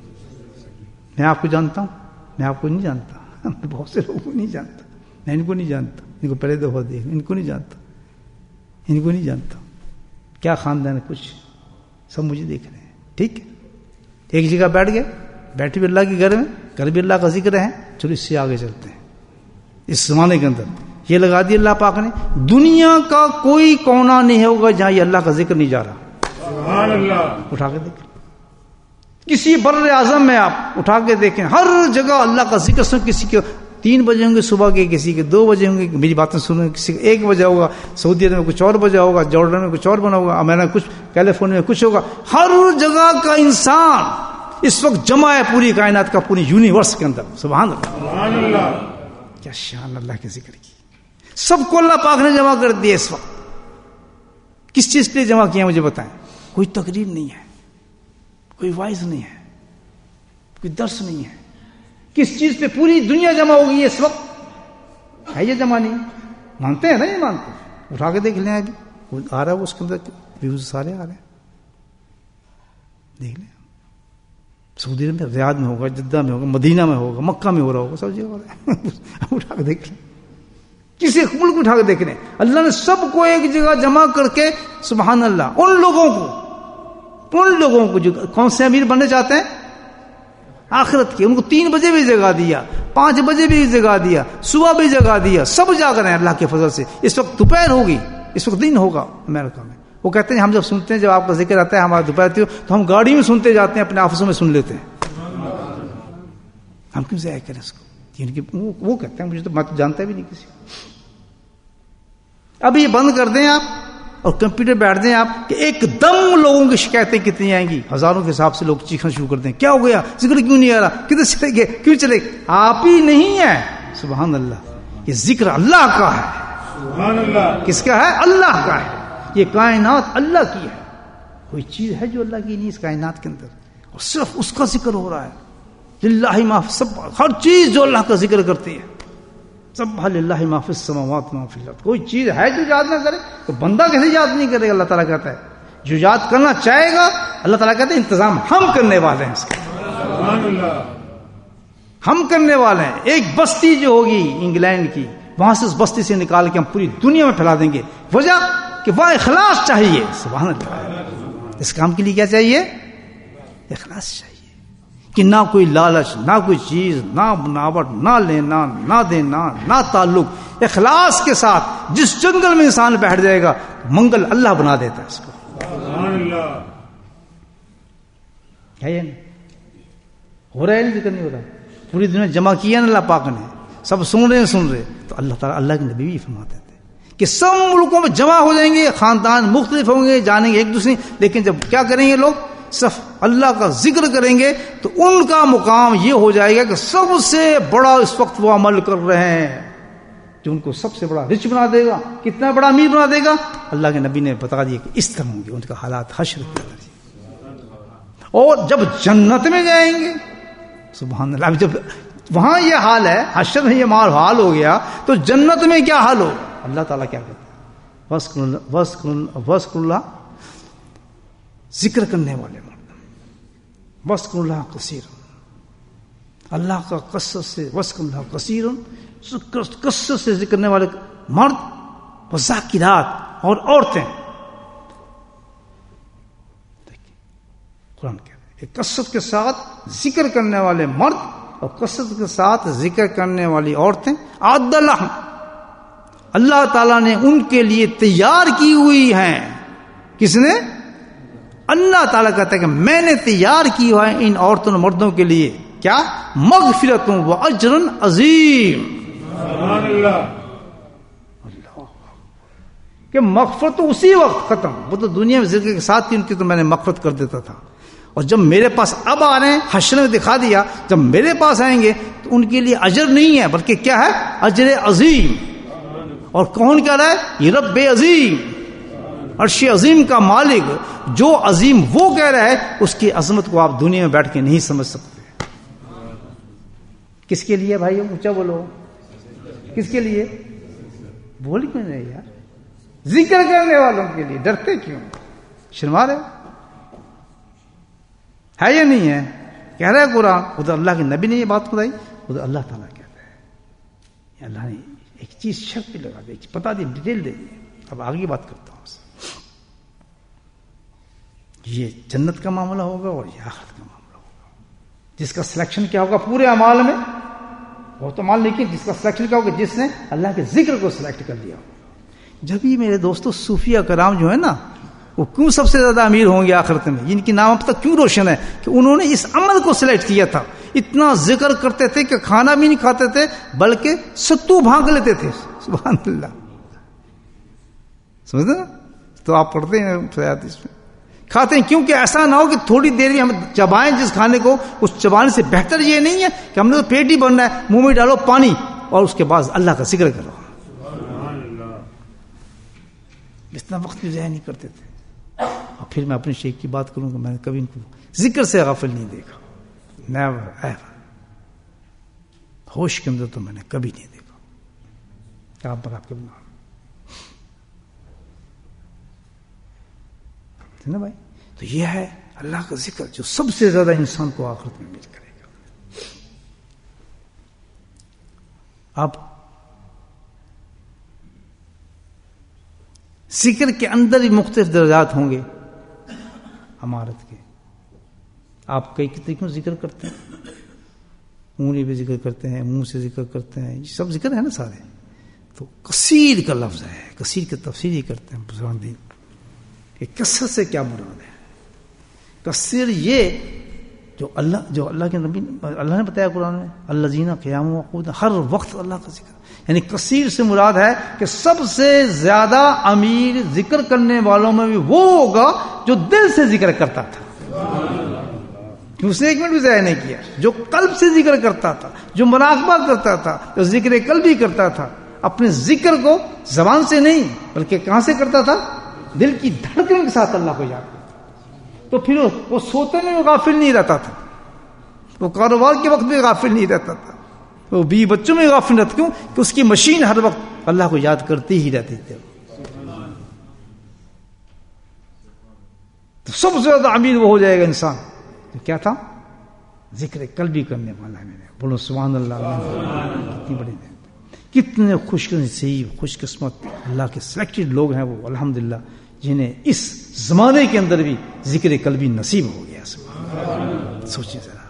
میں آپ کو جانتا ہوں, میں آپ کو نہیں جانتا, میں بہت سے لوگوں کو نہیں جانتا, میں ان کو نہیں جانتا, ان کو پہلے دفعہ دیکھ, ان کو نہیں جانتا, ان کو نہیں جانتا. کیا خاندان ہے, کچھ سب مجھے دیکھ رہے ہیں. ٹھیک ہے, ایک جگہ بیٹھ گئے, بیٹھے بھی اللہ کے گھر میں, گھر بھی اللہ کا ذکر ہے. چلو اس سے آگے چلتے ہیں. اس زمانے کے اندر یہ لگا دیا اللہ پاک نے, دنیا کا کوئی کونا نہیں ہوگا جہاں یہ اللہ کا ذکر نہیں جا رہا. سبحان اللہ. اٹھا کے دیکھیں, کسی بر اعظم میں آپ اٹھا کے دیکھیں, ہر جگہ اللہ کا ذکر سن. کسی کے 3 بجے ہوں گے صبح کے, کسی کے 2 بجے ہوں گے, میری باتیں سنیں, کسی کے 1 بجے ہوگا, سعودی عرب میں کچھ اور بجے ہوگا, جارڈن میں کچھ اور بنا ہوگا, امریکہ کچھ, کیلیفورنیا میں کچھ ہوگا. ہر جگہ کا انسان اس وقت جمع ہے پوری کائنات کا, پوری یونیورس کے اندر. سبحان اللہ. سبحان اللہ. کیا شان اللہ کے ذکر کی. سب کو اللہ پاک نے جمع کر دیا اس وقت. کس چیز کے لیے جمع کیا مجھے بتائیں. کوئی تقریر نہیں ہے, کوئی وائز نہیں ہے, کوئی درس نہیں ہے. کس چیز پہ پوری دنیا جمع ہوگی اس وقت؟ ہے یہ جمع نہیں؟ مانتے ہیں نا, یہ مانتے ہیں. اٹھا کے دیکھ لیں, ابھی آ رہا ہے وہ, اس کے اندر ویوز سارے آ رہے ہیں, دیکھ لیں. سعودی عرب میں ریاض میں ہوگا, جدہ میں ہوگا, مدینہ میں ہوگا, مکہ میں ہو رہا ہوگا, سب جگہ ہو رہا ہے. اٹھا کے دیکھ لیں. کسی ملک میں اٹھا کے دیکھ رہے ہیں, اللہ نے سب کو ایک جگہ جمع کر کے, سبحان اللہ, ان لوگوں کو جو کون سے امیر بننے چاہتے ہیں آخرت کے, ان کو 3 بجے بھی جگہ دیا, 5 بجے بھی جگہ دیا, صبح بھی جگہ دیا, سب جاگ رہے ہیں اللہ کے فضل سے. اس وقت دوپہر ہوگی, اس وقت دن ہوگا امریکہ میں. وہ کہتے ہیں ہم جب سنتے ہیں, جب آپ کا ذکر آتا ہے ہمارا دوپہر تھی تو ہم گاڑی میں سنتے جاتے ہیں, اپنے آفسوں میں سن لیتے ہیں. ہم کیوں ضائع کریں اس کو؟ وہ کہتے ہیں مجھے تو میں تو جانتا بھی نہیں کسی. اب یہ بند کر دیں آپ اور کمپیوٹر بیٹھ دیں آپ کہ ایک دم لوگوں کی شکایتیں کتنی آئیں گی, ہزاروں کے حساب سے لوگ چیخنا شروع کر دیں, کیا ہو گیا, ذکر کیوں نہیں آ رہا, کدھر چلے گئے, کیوں چلے گئے؟ آپ ہی نہیں ہے. سبحان اللہ, یہ ذکر اللہ کا ہے. سبحان اللہ, کس کا ہے؟ اللہ کا ہے. یہ کائنات اللہ کی ہے. کوئی چیز ہے جو اللہ کی نہیں اس کائنات کے اندر, اور صرف اس کا ذکر ہو رہا ہے. للہ ما فی سب, ہر چیز جو اللہ کا ذکر کرتی ہے. سبح للہ ما فی السماوات ما فی الارض. کوئی چیز ہے جو یاد نہ کرے تو بندہ کیسے یاد نہیں کرے گا؟ اللہ تعالیٰ کہتا ہے جو یاد کرنا چاہے گا, اللہ تعالیٰ کہتے ہیں انتظام ہم کرنے والے ہیں اس کا. سبحان اللہ, ہم کرنے والے ہیں. ایک بستی جو ہوگی انگلینڈ کی, وہاں سے اس بستی سے نکال کے ہم پوری دنیا میں پھیلا دیں گے. وجہ کہ وہاں اخلاص چاہیے. سبحان اللہ, اس کام کے لیے کیا چاہیے؟ اخلاص چاہیے, کہ نہ کوئی لالچ, نہ کوئی چیز, نہ بناوٹ, نہ لینا, نہ دینا, نہ تعلق. اخلاص کے ساتھ جس جنگل میں انسان بیٹھ جائے گا منگل اللہ بنا دیتا ہے اس کو. سبحان اللہ, ہے یہ نہیں ہو رہا ہے, نہیں ذکر نہیں ہو رہا ہے. پوری دنیا جمع کیا نا اللہ پاک نے, سب سن رہے. تو اللہ تعالیٰ, اللہ کے نبی بھی فرماتے تھے کہ سب ملکوں میں جمع ہو جائیں گے, خاندان مختلف ہوں گے, جانیں گے ایک دوسرے, لیکن جب کیا کریں گے لوگ, صرف اللہ کا ذکر کریں گے تو ان کا مقام یہ ہو جائے گا کہ سب سے بڑا اس وقت وہ عمل کر رہے ہیں جو ان کو سب سے بڑا رچ بنا دے گا. کتنا بڑا امیر بنا دے گا؟ اللہ کے نبی نے بتا دیا کہ اس طرح ہوں گے ان کا حالات حشر کے اندر. اور جب جنت میں جائیں گے, سبحان اللہ, جب وہاں یہ حال ہے, حشر میں یہ حال ہو گیا, تو جنت میں کیا حال ہو؟ اللہ تعالیٰ کیا کہتا ہے؟ وذکر اللہ, ذکر کرنے والے مرد, وذکر اللہ کثیر, اللہ کا کثرت سے, وذکر اللہ کثیر, کثرت سے ذکر کرنے والے مرد, وذاکرات, اور عورتیں. دیکھیے قرآن کہتے ہیں کثرت کے ساتھ ذکر کرنے والے مرد اور کثرت کے ساتھ ذکر کرنے والی عورتیں, اعد لہم, اللہ تعالیٰ نے ان کے لیے تیار کی ہوئی ہیں. کس نے؟ اللہ تعالیٰ کہتا ہے کہ میں نے تیار کی ہوا ہے ان عورتوں اور مردوں کے لیے کیا؟ مغفرت و اجر عظیم. سبحان اللہ, کہ مغفرت تو اسی وقت ختم, وہ تو دنیا میں ذکر کے ساتھ ہی ان کی تو میں نے مغفرت کر دیتا تھا, اور جب میرے پاس اب آ رہے ہیں, حشر میں دکھا دیا, جب میرے پاس آئیں گے تو ان کے لیے اجر نہیں ہے بلکہ کیا ہے؟ اجر عظیم. اور کون کہہ رہا ہے؟ یہ رب عظیم, عرش عظیم کا مالک, جو عظیم وہ کہہ رہا ہے, اس کی عظمت کو آپ دنیا میں بیٹھ کے نہیں سمجھ سکتے. کس کے لیے بھائی؟ اونچا بولو, کس کے لیے؟ بول کیوں نہیں یار؟ ذکر کرنے والوں کے لیے. ڈرتے کیوں؟ شرما رہے ہے یا نہیں ہے؟ کہہ رہا ہے قرآن, ادھر اللہ کے نبی نے یہ بات بتائی, ادھر اللہ تعالیٰ کہتا ہے. اللہ نے ایک چیز شرط پہ لگا دی, بتا دی, ڈیٹیل دے دی. اب آگے بات کرتا ہوں. یہ جنت کا معاملہ ہوگا اور یہ آخرت کا معاملہ ہوگا. جس کا سلیکشن کیا ہوگا پورے اعمال میں, بہت اعمال, لیکن جس کا سلیکشن کیا ہوگا؟ جس نے اللہ کے ذکر کو سلیکٹ کر لیا. جب ہی میرے دوستوں صوفیہ کرام جو ہے نا, وہ کیوں سب سے زیادہ امیر ہوں گے آخرت میں؟ ان کی نام اب تک کیوں روشن ہے؟ کہ انہوں نے اس عمل کو سلیکٹ کیا تھا. اتنا ذکر کرتے تھے کہ کھانا بھی نہیں کھاتے تھے بلکہ ستو بھانگ لیتے تھے. سبحان اللہ, سمجھتے نا؟ تو آپ پڑھتے ہیں اس میں, کھاتے ہیں کیونکہ ایسا نہ ہو کہ تھوڑی دیر میں ہم چبائیں جس کھانے کو, اس چبانے سے بہتر یہ نہیں ہے کہ ہم نے تو پیٹ ہی بھرنا ہے, منہ میں ڈالو پانی اور اس کے بعد اللہ کا ذکر کرو. اتنا وقت بھی ضائع نہیں کرتے تھے. اور پھر میں اپنے شیخ کی بات کروں گا, میں نے کبھی ان کو ذکر سے غافل نہیں دیکھا, نیور ایور, ہوش کے اندر تو میں نے کبھی نہیں دیکھا. آپ پر آپ کے بنا نا بھائی. تو یہ ہے اللہ کا ذکر جو سب سے زیادہ انسان کو آخرت میں مل کرے گا. اب ذکر کے اندر ہی مختلف درجات ہوں گے امارت کے. آپ کئی طریقوں ذکر کرتے ہیں, انگلی پہ ذکر کرتے ہیں, منہ سے ذکر کرتے ہیں, یہ سب ذکر ہے نا سارے. تو کثیر کا لفظ ہے, کثیر کی تفسیر ہی کرتے ہیں بزرگان دین کہ کثرت سے کیا مراد ہے. کثیر یہ جو اللہ کے نبی اللہ نے بتایا قرآن میں, الذین قیام و قعود, ہر وقت اللہ کا ذکر. یعنی کثیر سے مراد ہے کہ سب سے زیادہ امیر ذکر کرنے والوں میں بھی وہ ہوگا جو دل سے ذکر کرتا تھا, اس نے ایک منٹ بھی ضائع نہیں کیا, جو قلب سے ذکر کرتا تھا, جو مراقبہ کرتا تھا, جو ذکر قلبی کرتا تھا, اپنے ذکر کو زبان سے نہیں بلکہ کہاں سے کرتا تھا, دل کی دھڑکن کے ساتھ اللہ کو یاد کرتا. تو پھر وہ سوتے میں غافل نہیں رہتا تھا, وہ کاروبار کے وقت میں غافل نہیں رہتا تھا, وہ بیوی بچوں میں غافل رہتا. کیوں کہ اس کی مشین ہر وقت اللہ کو یاد کرتی ہی رہتی تھی. تو سب سے زیادہ امیر وہ ہو جائے گا انسان تو کیا تھا, ذکر قلبی کرنے والا ہے. میں نے بولو سبحان اللہ. کتنی بڑی کتنے خوش نصیب خوش قسمت اللہ کے سلیکٹڈ لوگ ہیں وہ الحمدللہ, جنہیں اس زمانے کے اندر بھی ذکر قلبی نصیب ہو گیا. سوچیے ذرا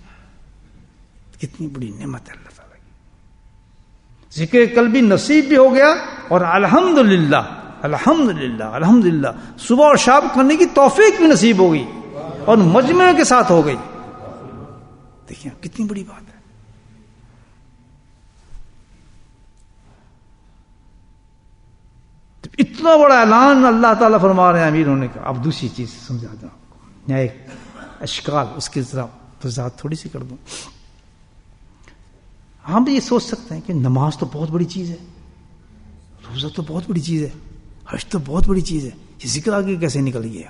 کتنی بڑی نعمت ہے اللہ تعالیٰ کی. ذکر قلبی نصیب بھی ہو گیا اور الحمدللہ الحمدللہ الحمدللہ صبح اور شام کرنے کی توفیق بھی نصیب ہو گئی اور مجمع کے ساتھ ہو گئی. دیکھیں کتنی بڑی بات ہے. اتنا بڑا اعلان اللہ تعالیٰ فرما رہے ہیں امیر ہونے کا. اب دوسری چیز سمجھا دوں آپ کو, یہاں ایک اشکال اس کی ذرا وضاحت تھوڑی سی کر دوں. ہم یہ سوچ سکتے ہیں کہ نماز تو بہت بڑی چیز ہے, روزہ تو بہت بڑی چیز ہے, حج تو بہت بڑی چیز ہے, یہ ذکر آگے کیسے نکل گیا,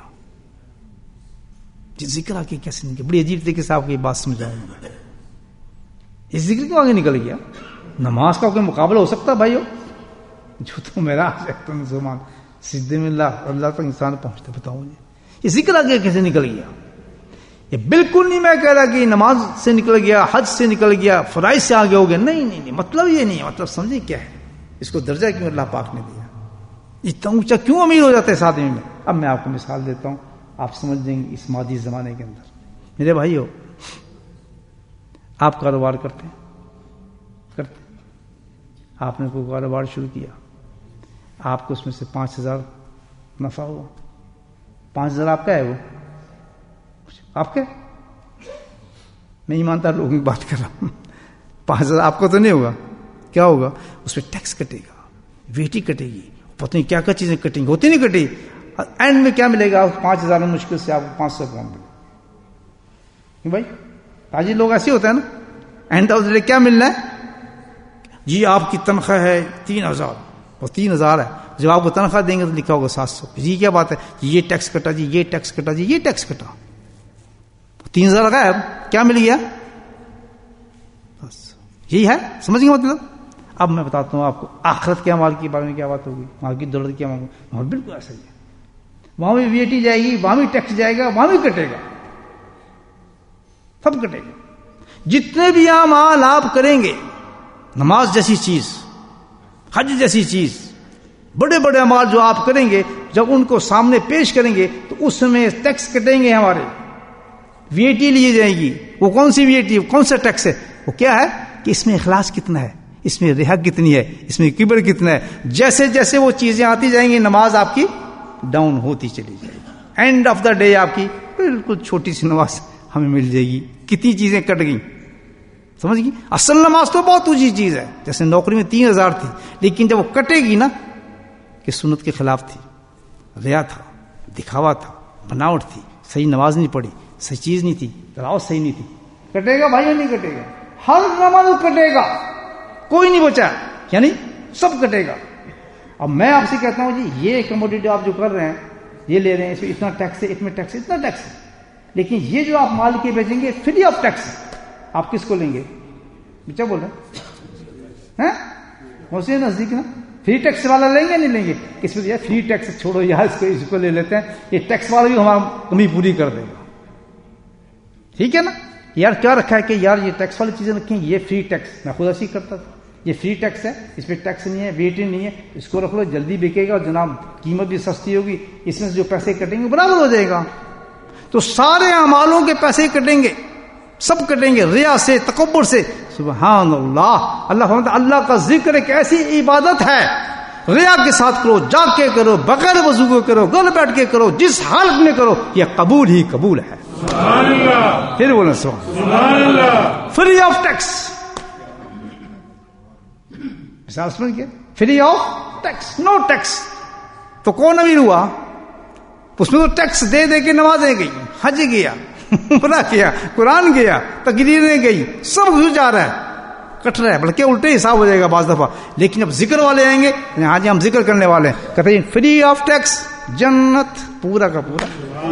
یہ ذکر آگے کیسے نکل گیا. بڑی عجیب طریقے سے آپ کو یہ بات سمجھاؤں گا. یہ ذکر کیوں آگے نکل گیا؟ نماز کا کوئی مقابلہ ہو سکتا بھائیو؟ جو تو میرا تو مسلمان سجدے میں اللہ تک انسان پہنچتا, بتاؤ مجھے یہ ذکر آگے کیسے نکل گیا؟ یہ بالکل نہیں میں کہہ رہا کہ نماز سے نکل گیا, حج سے نکل گیا, فرائض سے آگے ہو گیا. نہیں نہیں نہیں, مطلب یہ نہیں ہے. مطلب سمجھے کیا ہے, اس کو درجہ کیوں اللہ پاک نے دیا, اتنا اونچا کیوں امیر ہو جاتا ہے اس آدمی میں. اب میں آپ کو مثال دیتا ہوں, آپ سمجھ جائیں گے. اس مادی زمانے کے اندر میرے بھائیو, آپ کاروبار کرتے آپ نے کوئی کاروبار شروع کیا, آپ کو اس میں سے 5,000 نفع ہوا. 5,000 آپ کا ہے, وہ آپ کا, میں ایماندار لوگوں کی بات کر رہا ہوں. 5,000 آپ کو تو نہیں ہوگا. کیا ہوگا اس پہ ٹیکس کٹے گا, ویٹی کٹے گی, پتہ نہیں کیا کیا چیزیں کٹیں گی, ہوتی نہیں کٹی. اینڈ میں کیا ملے گا 5,000 میں مشکل سے آپ کو 500 پاؤنڈ ملے. بھائی تاجر لوگ ایسے ہوتا ہے نا, اینڈ آف دا ڈے کیا ملنا ہے جی, آپ کی تنخواہ ہے 3,000 اور 3,000 ہے. جب آپ کو تنخواہ دیں گے تو لکھا ہوگا 700. یہ کیا بات ہے, یہ ٹیکس کٹا جی, یہ ٹیکس کٹا جی, یہ ٹیکس کٹا. 3,000 غائب, کیا مل گیا؟ بس یہی ہے, سمجھ گئے مطلب. اب میں بتاتا ہوں آپ کو آخرت کے اعمال کے بارے میں کیا بات ہوگی, وہاں کی دولت کے اعمال. وہاں بالکل ایسا ہی ہے, وہاں بھی ویٹی جائے گی, وہاں بھی ٹیکس جائے گا, وہاں بھی کٹے گا, سب کٹے گا. جتنے بھی اعمال آپ کریں گے, نماز جیسی چیز, حج جیسی چیز, بڑے بڑے اعمال جو آپ کریں گے, جب ان کو سامنے پیش کریں گے تو اس میں ٹیکس کٹیں گے, ہمارے ویٹی لی جائے گی. وہ کون سی ویٹی, کون سا ٹیکس ہے؟ وہ کیا ہے کہ اس میں اخلاص کتنا ہے, اس میں ریا کتنی ہے, اس میں کبر کتنا ہے. جیسے جیسے وہ چیزیں آتی جائیں گی, نماز آپ کی ڈاؤن ہوتی چلی جائے گی. اینڈ آف دا ڈے آپ کی بالکل چھوٹی سی نماز ہمیں مل جائے گی. کتنی چیزیں کٹ گئی, سمجھ گئی. اصل نماز تو بہت اونچی چیز ہے. جیسے نوکری میں 3,000 تھی, لیکن جب وہ کٹے گی نا کہ سنت کے خلاف تھی, ریا تھا, دکھاوا تھا, بناوٹ تھی, صحیح نماز نہیں پڑھی, صحیح چیز نہیں تھی, تلاوت صحیح نہیں تھی, کٹے گا بھائی نہیں کٹے گا؟ ہر نماز کٹے گا, کوئی نہیں بچا, یعنی سب کٹے گا. اب میں آپ سے کہتا ہوں جی, یہ کموڈیٹی آپ جو کر رہے ہیں, یہ لے رہے ہیں, اس میں اتنا ٹیکس ہے, اتنا ٹیکس ہے, اتنا ٹیکس ہے, لیکن یہ جو آپ مال کے بیچیں گے فری آف ٹیکس, آپ کس کو لیں گے؟ بچہ بول رہے ہیں موسی نزدیک نا, فری ٹیکس والا لیں گے نہیں لیں گے؟ اس میں فری ٹیکس چھوڑو یار, اس کو لے لیتے ہیں, یہ ٹیکس والا بھی ہمارا کمی پوری کر دے گا. ٹھیک ہے نا یار, کیا رکھا ہے کہ یار یہ ٹیکس والی چیزیں رکھیں, یہ فری ٹیکس. میں خود ایسے ہی کرتا تھا, یہ فری ٹیکس ہے، اس پہ ٹیکس نہیں ہے، ویٹ نہیں ہے، اس کو رکھ لو، جلدی بکے گا اور جناب قیمت بھی سستی ہوگی، اس میں سے جو پیسے کٹیں گے برابر ہو جائے گا. تو سارے اعمالوں کے پیسے کٹیں گے، سب کٹیں گے، ریا سے، تکبر سے. سبحان اللہ. اللہ فرماتا ہے اللہ کا ذکر ایک ایسی عبادت ہے، ریا کے ساتھ کرو، جاگ کے کرو، بغیر وضو کے کرو، گھر بیٹھ کے کرو، جس حالت میں کرو، یہ قبول ہی قبول ہے. سبحان اللہ. پھر بولنا سبحان اللہ. Free of tax. مثال سمجھ گئے؟ Free of tax, no tax. تو کون امیر ہوا؟ اس میں تو ٹیکس دے دے کے نمازیں گئی، حج گیا، عمرہ کیا، قرآن گیا، تقریریں گئی، سب کچھ جا رہا ہے، کٹ رہا ہے، بلکہ الٹے حساب ہو جائے گا بعض دفعہ. لیکن جب ذکر والے آئیں گے، ہاں جی ہم ذکر کرنے والے ہیں، کہتے ہیں فری آف ٹیکس، جنت پورا کا پورا.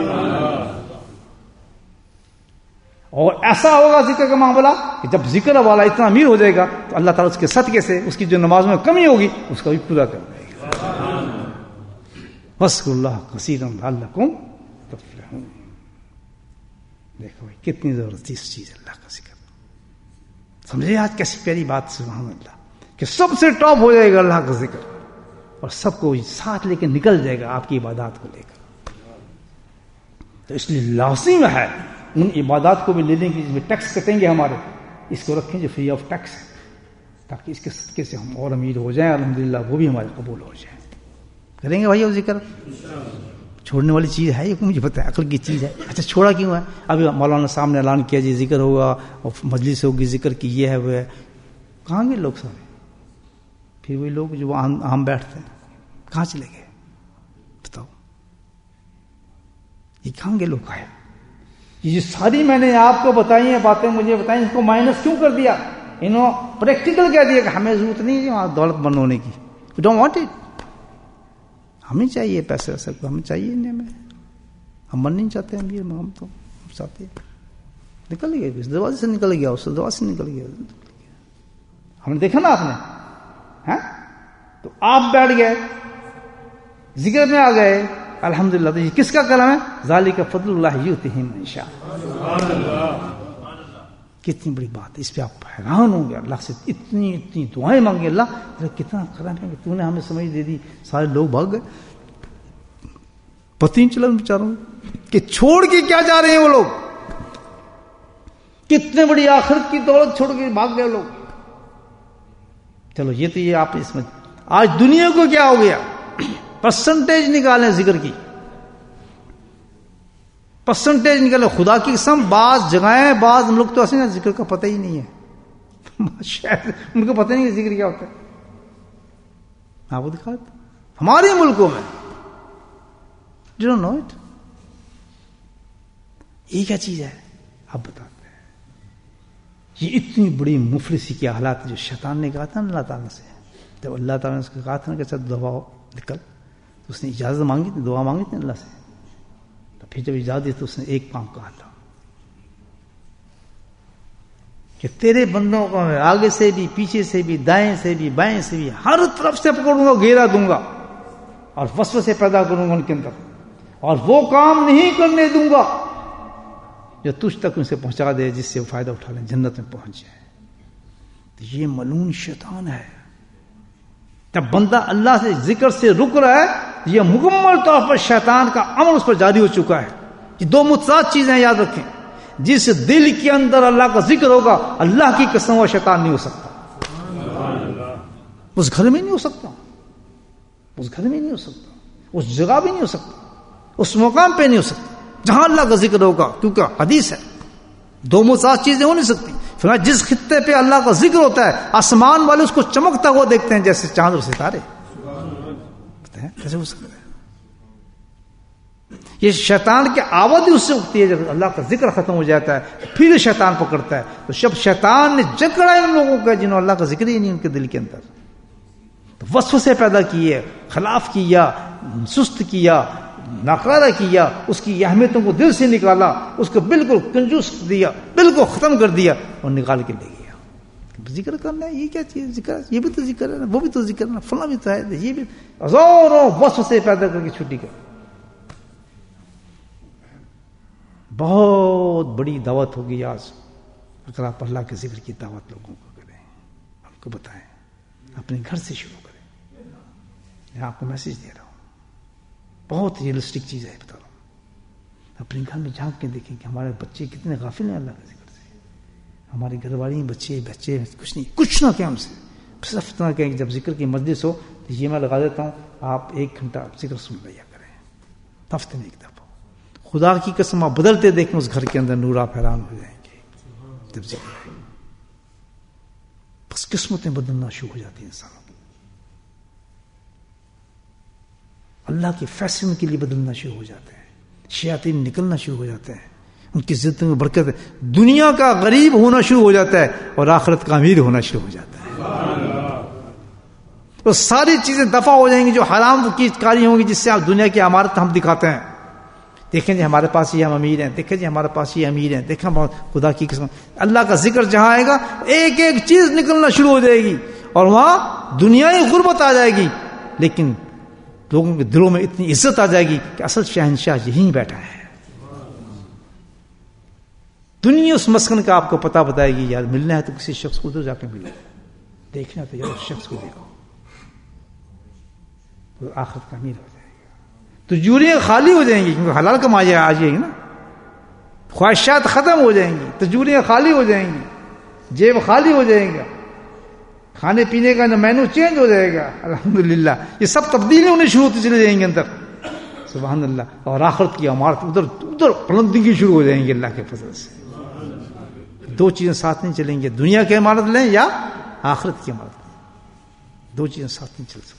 اور ایسا ہوگا ذکر کا معاملہ کہ جب ذکر والا اتنا امیر ہو جائے گا تو اللہ تعالیٰ اس کے صدقے سے اس کی جو نماز میں کمی ہوگی اس کا بھی پورا کر دے گا. وَاذْكُرُوا اللَّهَ كَثِيرًا لَعَلَّكُمْ تُفْلِحُونَ. دیکھو بھائی کتنی زبردست چیز ہے اللہ کا ذکر. سمجھے آج کیسی پیاری بات، سبحان اللہ، کہ سب سے ٹاپ ہو جائے گا اللہ کا ذکر اور سب کو ساتھ لے کے نکل جائے گا آپ کی عبادات کو لے کر. تو اس لیے لازم ہے ان عبادات کو بھی لے لیں گے جس میں ٹیکس کٹیں گے ہمارے، اس کو رکھیں جو فری آف ٹیکس ہے، تاکہ اس کے صدقے سے ہم اور امیر ہو جائیں، الحمدللہ وہ بھی ہمارے قبول ہو جائیں. کریں گے بھائی وہ ذکر؟ چھوڑنے والی چیز ہے یہ، مجھے پتہ ہے عقل کی چیز ہے. اچھا چھوڑا کیوں ہے؟ ابھی مولانا صاحب نے اعلان کیا جی ذکر ہوگا اور مجلس ہوگی ذکر کی، یہ ہے وہ ہے. کہاں گئے لوگ سارے؟ پھر وہی لوگ جو عام بیٹھتے ہیں کہاں چلے گئے بتاؤ؟ یہ کہاں گئے لوگ آئے؟ یہ ساری میں نے آپ کو بتائی ہیں باتیں، مجھے بتائیں، اس کو مائنس کیوں کر دیا؟ انہوں پریکٹیکل کہہ دیا کہ ہمیں ضرورت نہیں ہے وہاں دولت مند ہونے کی، وی ڈونٹ وانٹ اٹ. ہمیں چاہیے پیسے ویسے کو، ہمیں چاہیے نہیں، ہم من نہیں چاہتے ہیں امیر، ہم تو چاہتے ہیں. نکل گیا اس دروازے سے، نکل گیا اس دروازے سے، نکل گیا. ہم نے دیکھا نا آپ نے، ہاں تو آپ بیٹھ گئے ذکر میں آ گئے، الحمدللہ. تو یہ کس کا کلام ہے؟ ذالک فضل اللہ یؤتیہ من یشاء. کتنی بڑی بات ہے، اس پہ آپ حیران ہوں گے. اللہ سے اتنی دعائیں مانگی، اللہ کتنا کرم ہے کہ تو نے ہمیں سمجھ دے دی. سارے لوگ بھاگ گئے، پتہ نہیں چلا ان بیچاروں کہ چھوڑ کے کیا جا رہے ہیں وہ لوگ. کتنے بڑی آخرت کی دولت چھوڑ کے بھاگ گئے لوگ. چلو یہ تو یہ آپ اس میں آج دنیا کو کیا ہو گیا، پرسنٹیج نکالیں ذکر کی، پرسنٹیج نکالیں. خدا کی قسم بعض جگہیں بعض ملک تو اصل ذکر کا پتہ ہی نہیں ہے، شاید ان کو پتہ نہیں کہ ذکر کیا ہوتا ہے. آپ کو دکھا ہمارے ملکوں میں you don't know it. یہ کیا چیز ہے آپ بتاتے ہیں. یہ اتنی بڑی مفلسی کے حالات جو شیطان نے کہا تھا اللہ تعالیٰ سے، جب اللہ تعالیٰ نے اس کو کہا تھا کہ چل دعا نکل، تو اس نے اجازت مانگی تھی، دعا مانگی تھی اللہ سے. تو پھر جب اجازت دی تو اس نے ایک کام کہا تھا کہ تیرے بندوں کو میں آگے سے بھی، پیچھے سے بھی، دائیں سے بھی، بائیں سے بھی، ہر طرف سے پکڑوں گا، گھیرا دوں گا اور وسوسے پیدا کروں گا ان کے اندر، اور وہ کام نہیں کرنے دوں گا جو تجھ تک ان سے پہنچا دے جس سے وہ فائدہ اٹھا لیں، جنت میں پہنچ جائے. تو یہ ملعون شیطان ہے. جب بندہ اللہ سے ذکر سے رک رہا ہے، یہ مکمل طور پر شیطان کا عمل اس پر جاری ہو چکا ہے. یہ دو متضاد چیزیں یاد رکھیں. جس دل کے اندر اللہ کا ذکر ہوگا، اللہ کی قسم وہ شیطان نہیں ہو سکتا، اس گھر میں نہیں ہو سکتا، اس گھر میں نہیں ہو سکتا، اس جگہ بھی نہیں ہو سکتا، اس مقام پہ نہیں ہو سکتا جہاں اللہ کا ذکر ہوگا. کیونکہ حدیث ہے دو متضاد چیزیں ہو نہیں سکتی. فرمایا جس خطے پہ اللہ کا ذکر ہوتا ہے آسمان والے اس کو چمکتا ہوا دیکھتے ہیں جیسے چاند اور ستارے. کیسے ہو سکتا ہے؟ یہ شیطان کی آواز ہی اس سے اٹھتی ہے جب اللہ کا ذکر ختم ہو جاتا ہے، پھر شیطان پکڑتا ہے. تو جب شیطان نے جکڑا ان لوگوں کا جنہوں اللہ کا ذکر ہی نہیں ان کے دل کے اندر، تو وسوسے پیدا کیے، خلاف کیا، سست کیا، ناکارہ کیا، اس کی اہمیتوں کو دل سے نکالا، اس کو بالکل کنجوس دیا، بالکل ختم کر دیا اور نکال کے لے گیا. ذکر کرنا ہے، یہ کیا چیز ذکر ہے؟ یہ بھی تو ذکر ہے نا، وہ بھی تو ذکر ہے نا، فلاں بھی تو ہے، یہ بھی ہزاروں وسوسے پیدا کر کے چھٹی کر. بہت بڑی دعوت ہوگی آج اگر آپ اللہ کے ذکر کی دعوت لوگوں کو کریں، ہم کو بتائیں اپنے گھر سے شروع کریں. میں آپ کو میسج دے رہا ہوں, بہت ریئلسٹک چیز ہے بتا رہا ہوں. اپنے گھر میں جھانک کے دیکھیں کہ ہمارے بچے کتنے غافل ہیں اللہ کے ذکر سے. ہماری گھر والی بچے کچھ نہیں, کچھ نہ کہ ہم سے صرف اتنا کہیں کہ جب ذکر کی مجلس ہو تو یہ میں لگا دیتا ہوں, آپ 1 گھنٹہ ذکر سن لیا کریں ہفتے میں 1 دفعہ. خدا کی قسم آپ بدلتے دیکھیں اس گھر کے اندر نور آپ حیران ہو جائیں گے جب ذکر ہے. بس قسمتیں بدلنا شروع ہو جاتی ہیں انسانوں کی. اللہ کے فیصلے کے لیے بدلنا شروع ہو جاتے ہیں. شیاطین نکلنا شروع ہو جاتے ہیں. ان کی زندگی میں برکت ہے. دنیا کا غریب ہونا شروع ہو جاتا ہے اور آخرت کا امیر ہونا شروع ہو جاتا ہے. تو ساری چیزیں دفع ہو جائیں گی جو حرام کی کاری ہوں گی, جس سے آپ دنیا کی عمارت ہم دکھاتے ہیں. دیکھیں جی ہمارے پاس یہ ہم امیر ہیں, دیکھیں جی ہمارے پاس یہ امیر ہیں, دیکھیں خدا کی قسم. اللہ کا ذکر جہاں آئے گا ایک ایک چیز نکلنا شروع ہو جائے گی اور وہاں دنیائی غربت آ جائے گی, لیکن لوگوں کے دلوں میں اتنی عزت آ جائے گی کہ اصل شہنشاہ یہیں بیٹھا ہے. دنیا اس مسکن کا آپ کو پتہ بتائے گی, یار ملنا ہے تو کسی شخص کو ادھر جا کے ملو, دیکھنا تو یار اس شخص کو دیکھو, تو آخرت کا امیر ہو جائے گا. تجوریاں خالی ہو جائیں گی کیونکہ حلال کمائی آ جائے گی نا. خواہشات ختم ہو جائیں گی, تجوریاں خالی ہو جائیں گی, جیب خالی ہو جائے گا, کھانے پینے کا مینو چینج ہو جائے گا. الحمدللہ یہ سب تبدیلیاں ہونے شروع ہوتی چلی جائیں گی اندر. سبحان اللہ. اور آخرت کی عمارت ادھر بلندگی شروع ہو جائیں گی اللہ کے فضل سے. 2 چیزیں ساتھ نہیں چلیں گے, دنیا کی عمارت لیں یا آخرت کی عمارت لیں, 2 چیزیں ساتھ نہیں چل سکتی.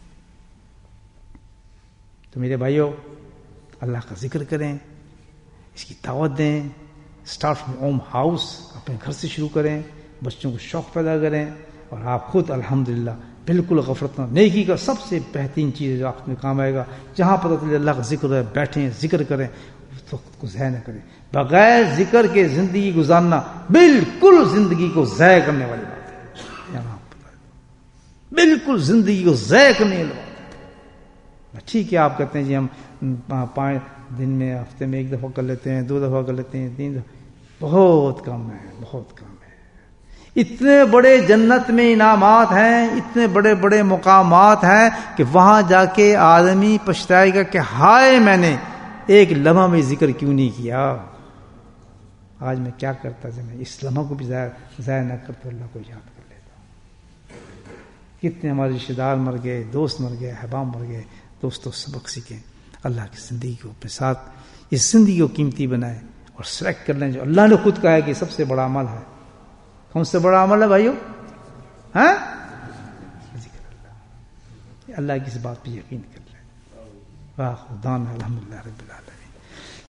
تو میرے بھائیوں, اللہ کا ذکر کریں, اس کی دعوت دیں. اسٹارٹ فرام ہوم ہاؤس, اپنے گھر سے شروع کریں, بچوں کو شوق پیدا کریں, اور آپ خود الحمدللہ بالکل غفلت نہ. نیکی کا سب سے بہترین چیز ہے جو آپ میں کام آئے گا, جہاں پتہ چلے اللہ کا ذکر ہے, بیٹھیں ذکر کریں, اس وقت کو ضائع نہ کریں. بغیر ذکر کے زندگی گزارنا بالکل زندگی کو ضائع کرنے والی بات ہے. بالکل زندگی کو ضائع کرنے والی بات ہے. ٹھیک ہے آپ کہتے ہیں جی ہم 5 دن میں ہفتے میں 1 دفعہ کر لیتے ہیں, 2 دفعہ کر لیتے ہیں, 3 دفعہ, بہت کم ہے, بہت کم ہے. اتنے بڑے جنت میں انعامات ہیں, اتنے بڑے بڑے مقامات ہیں کہ وہاں جا کے آدمی پچھتائے گا کہ ہائے میں نے 1 لمحہ میں ذکر کیوں نہیں کیا. آج میں کیا کرتا جب میں اس لمحہ کو بھی ضائع نہ کرتا, اللہ کو یاد کر لیتا. کتنے ہمارے رشتے دار مر گئے, دوست مر گئے, احباب مر گئے. دوستوں سبق سیکھیں, اللہ کی زندگی کو اپنے ساتھ اس زندگی کو قیمتی بنائیں اور سلیکٹ کر لیں جو اللہ نے خود کہا ہے کہ سب سے بڑا عمل ہے. کون سے بڑا عمل ہے بھائیو؟ ہاں, ذکر اللہ کی اس بات پہ یقین کر لیں. واہ خدا الحمدللہ رب العالمین.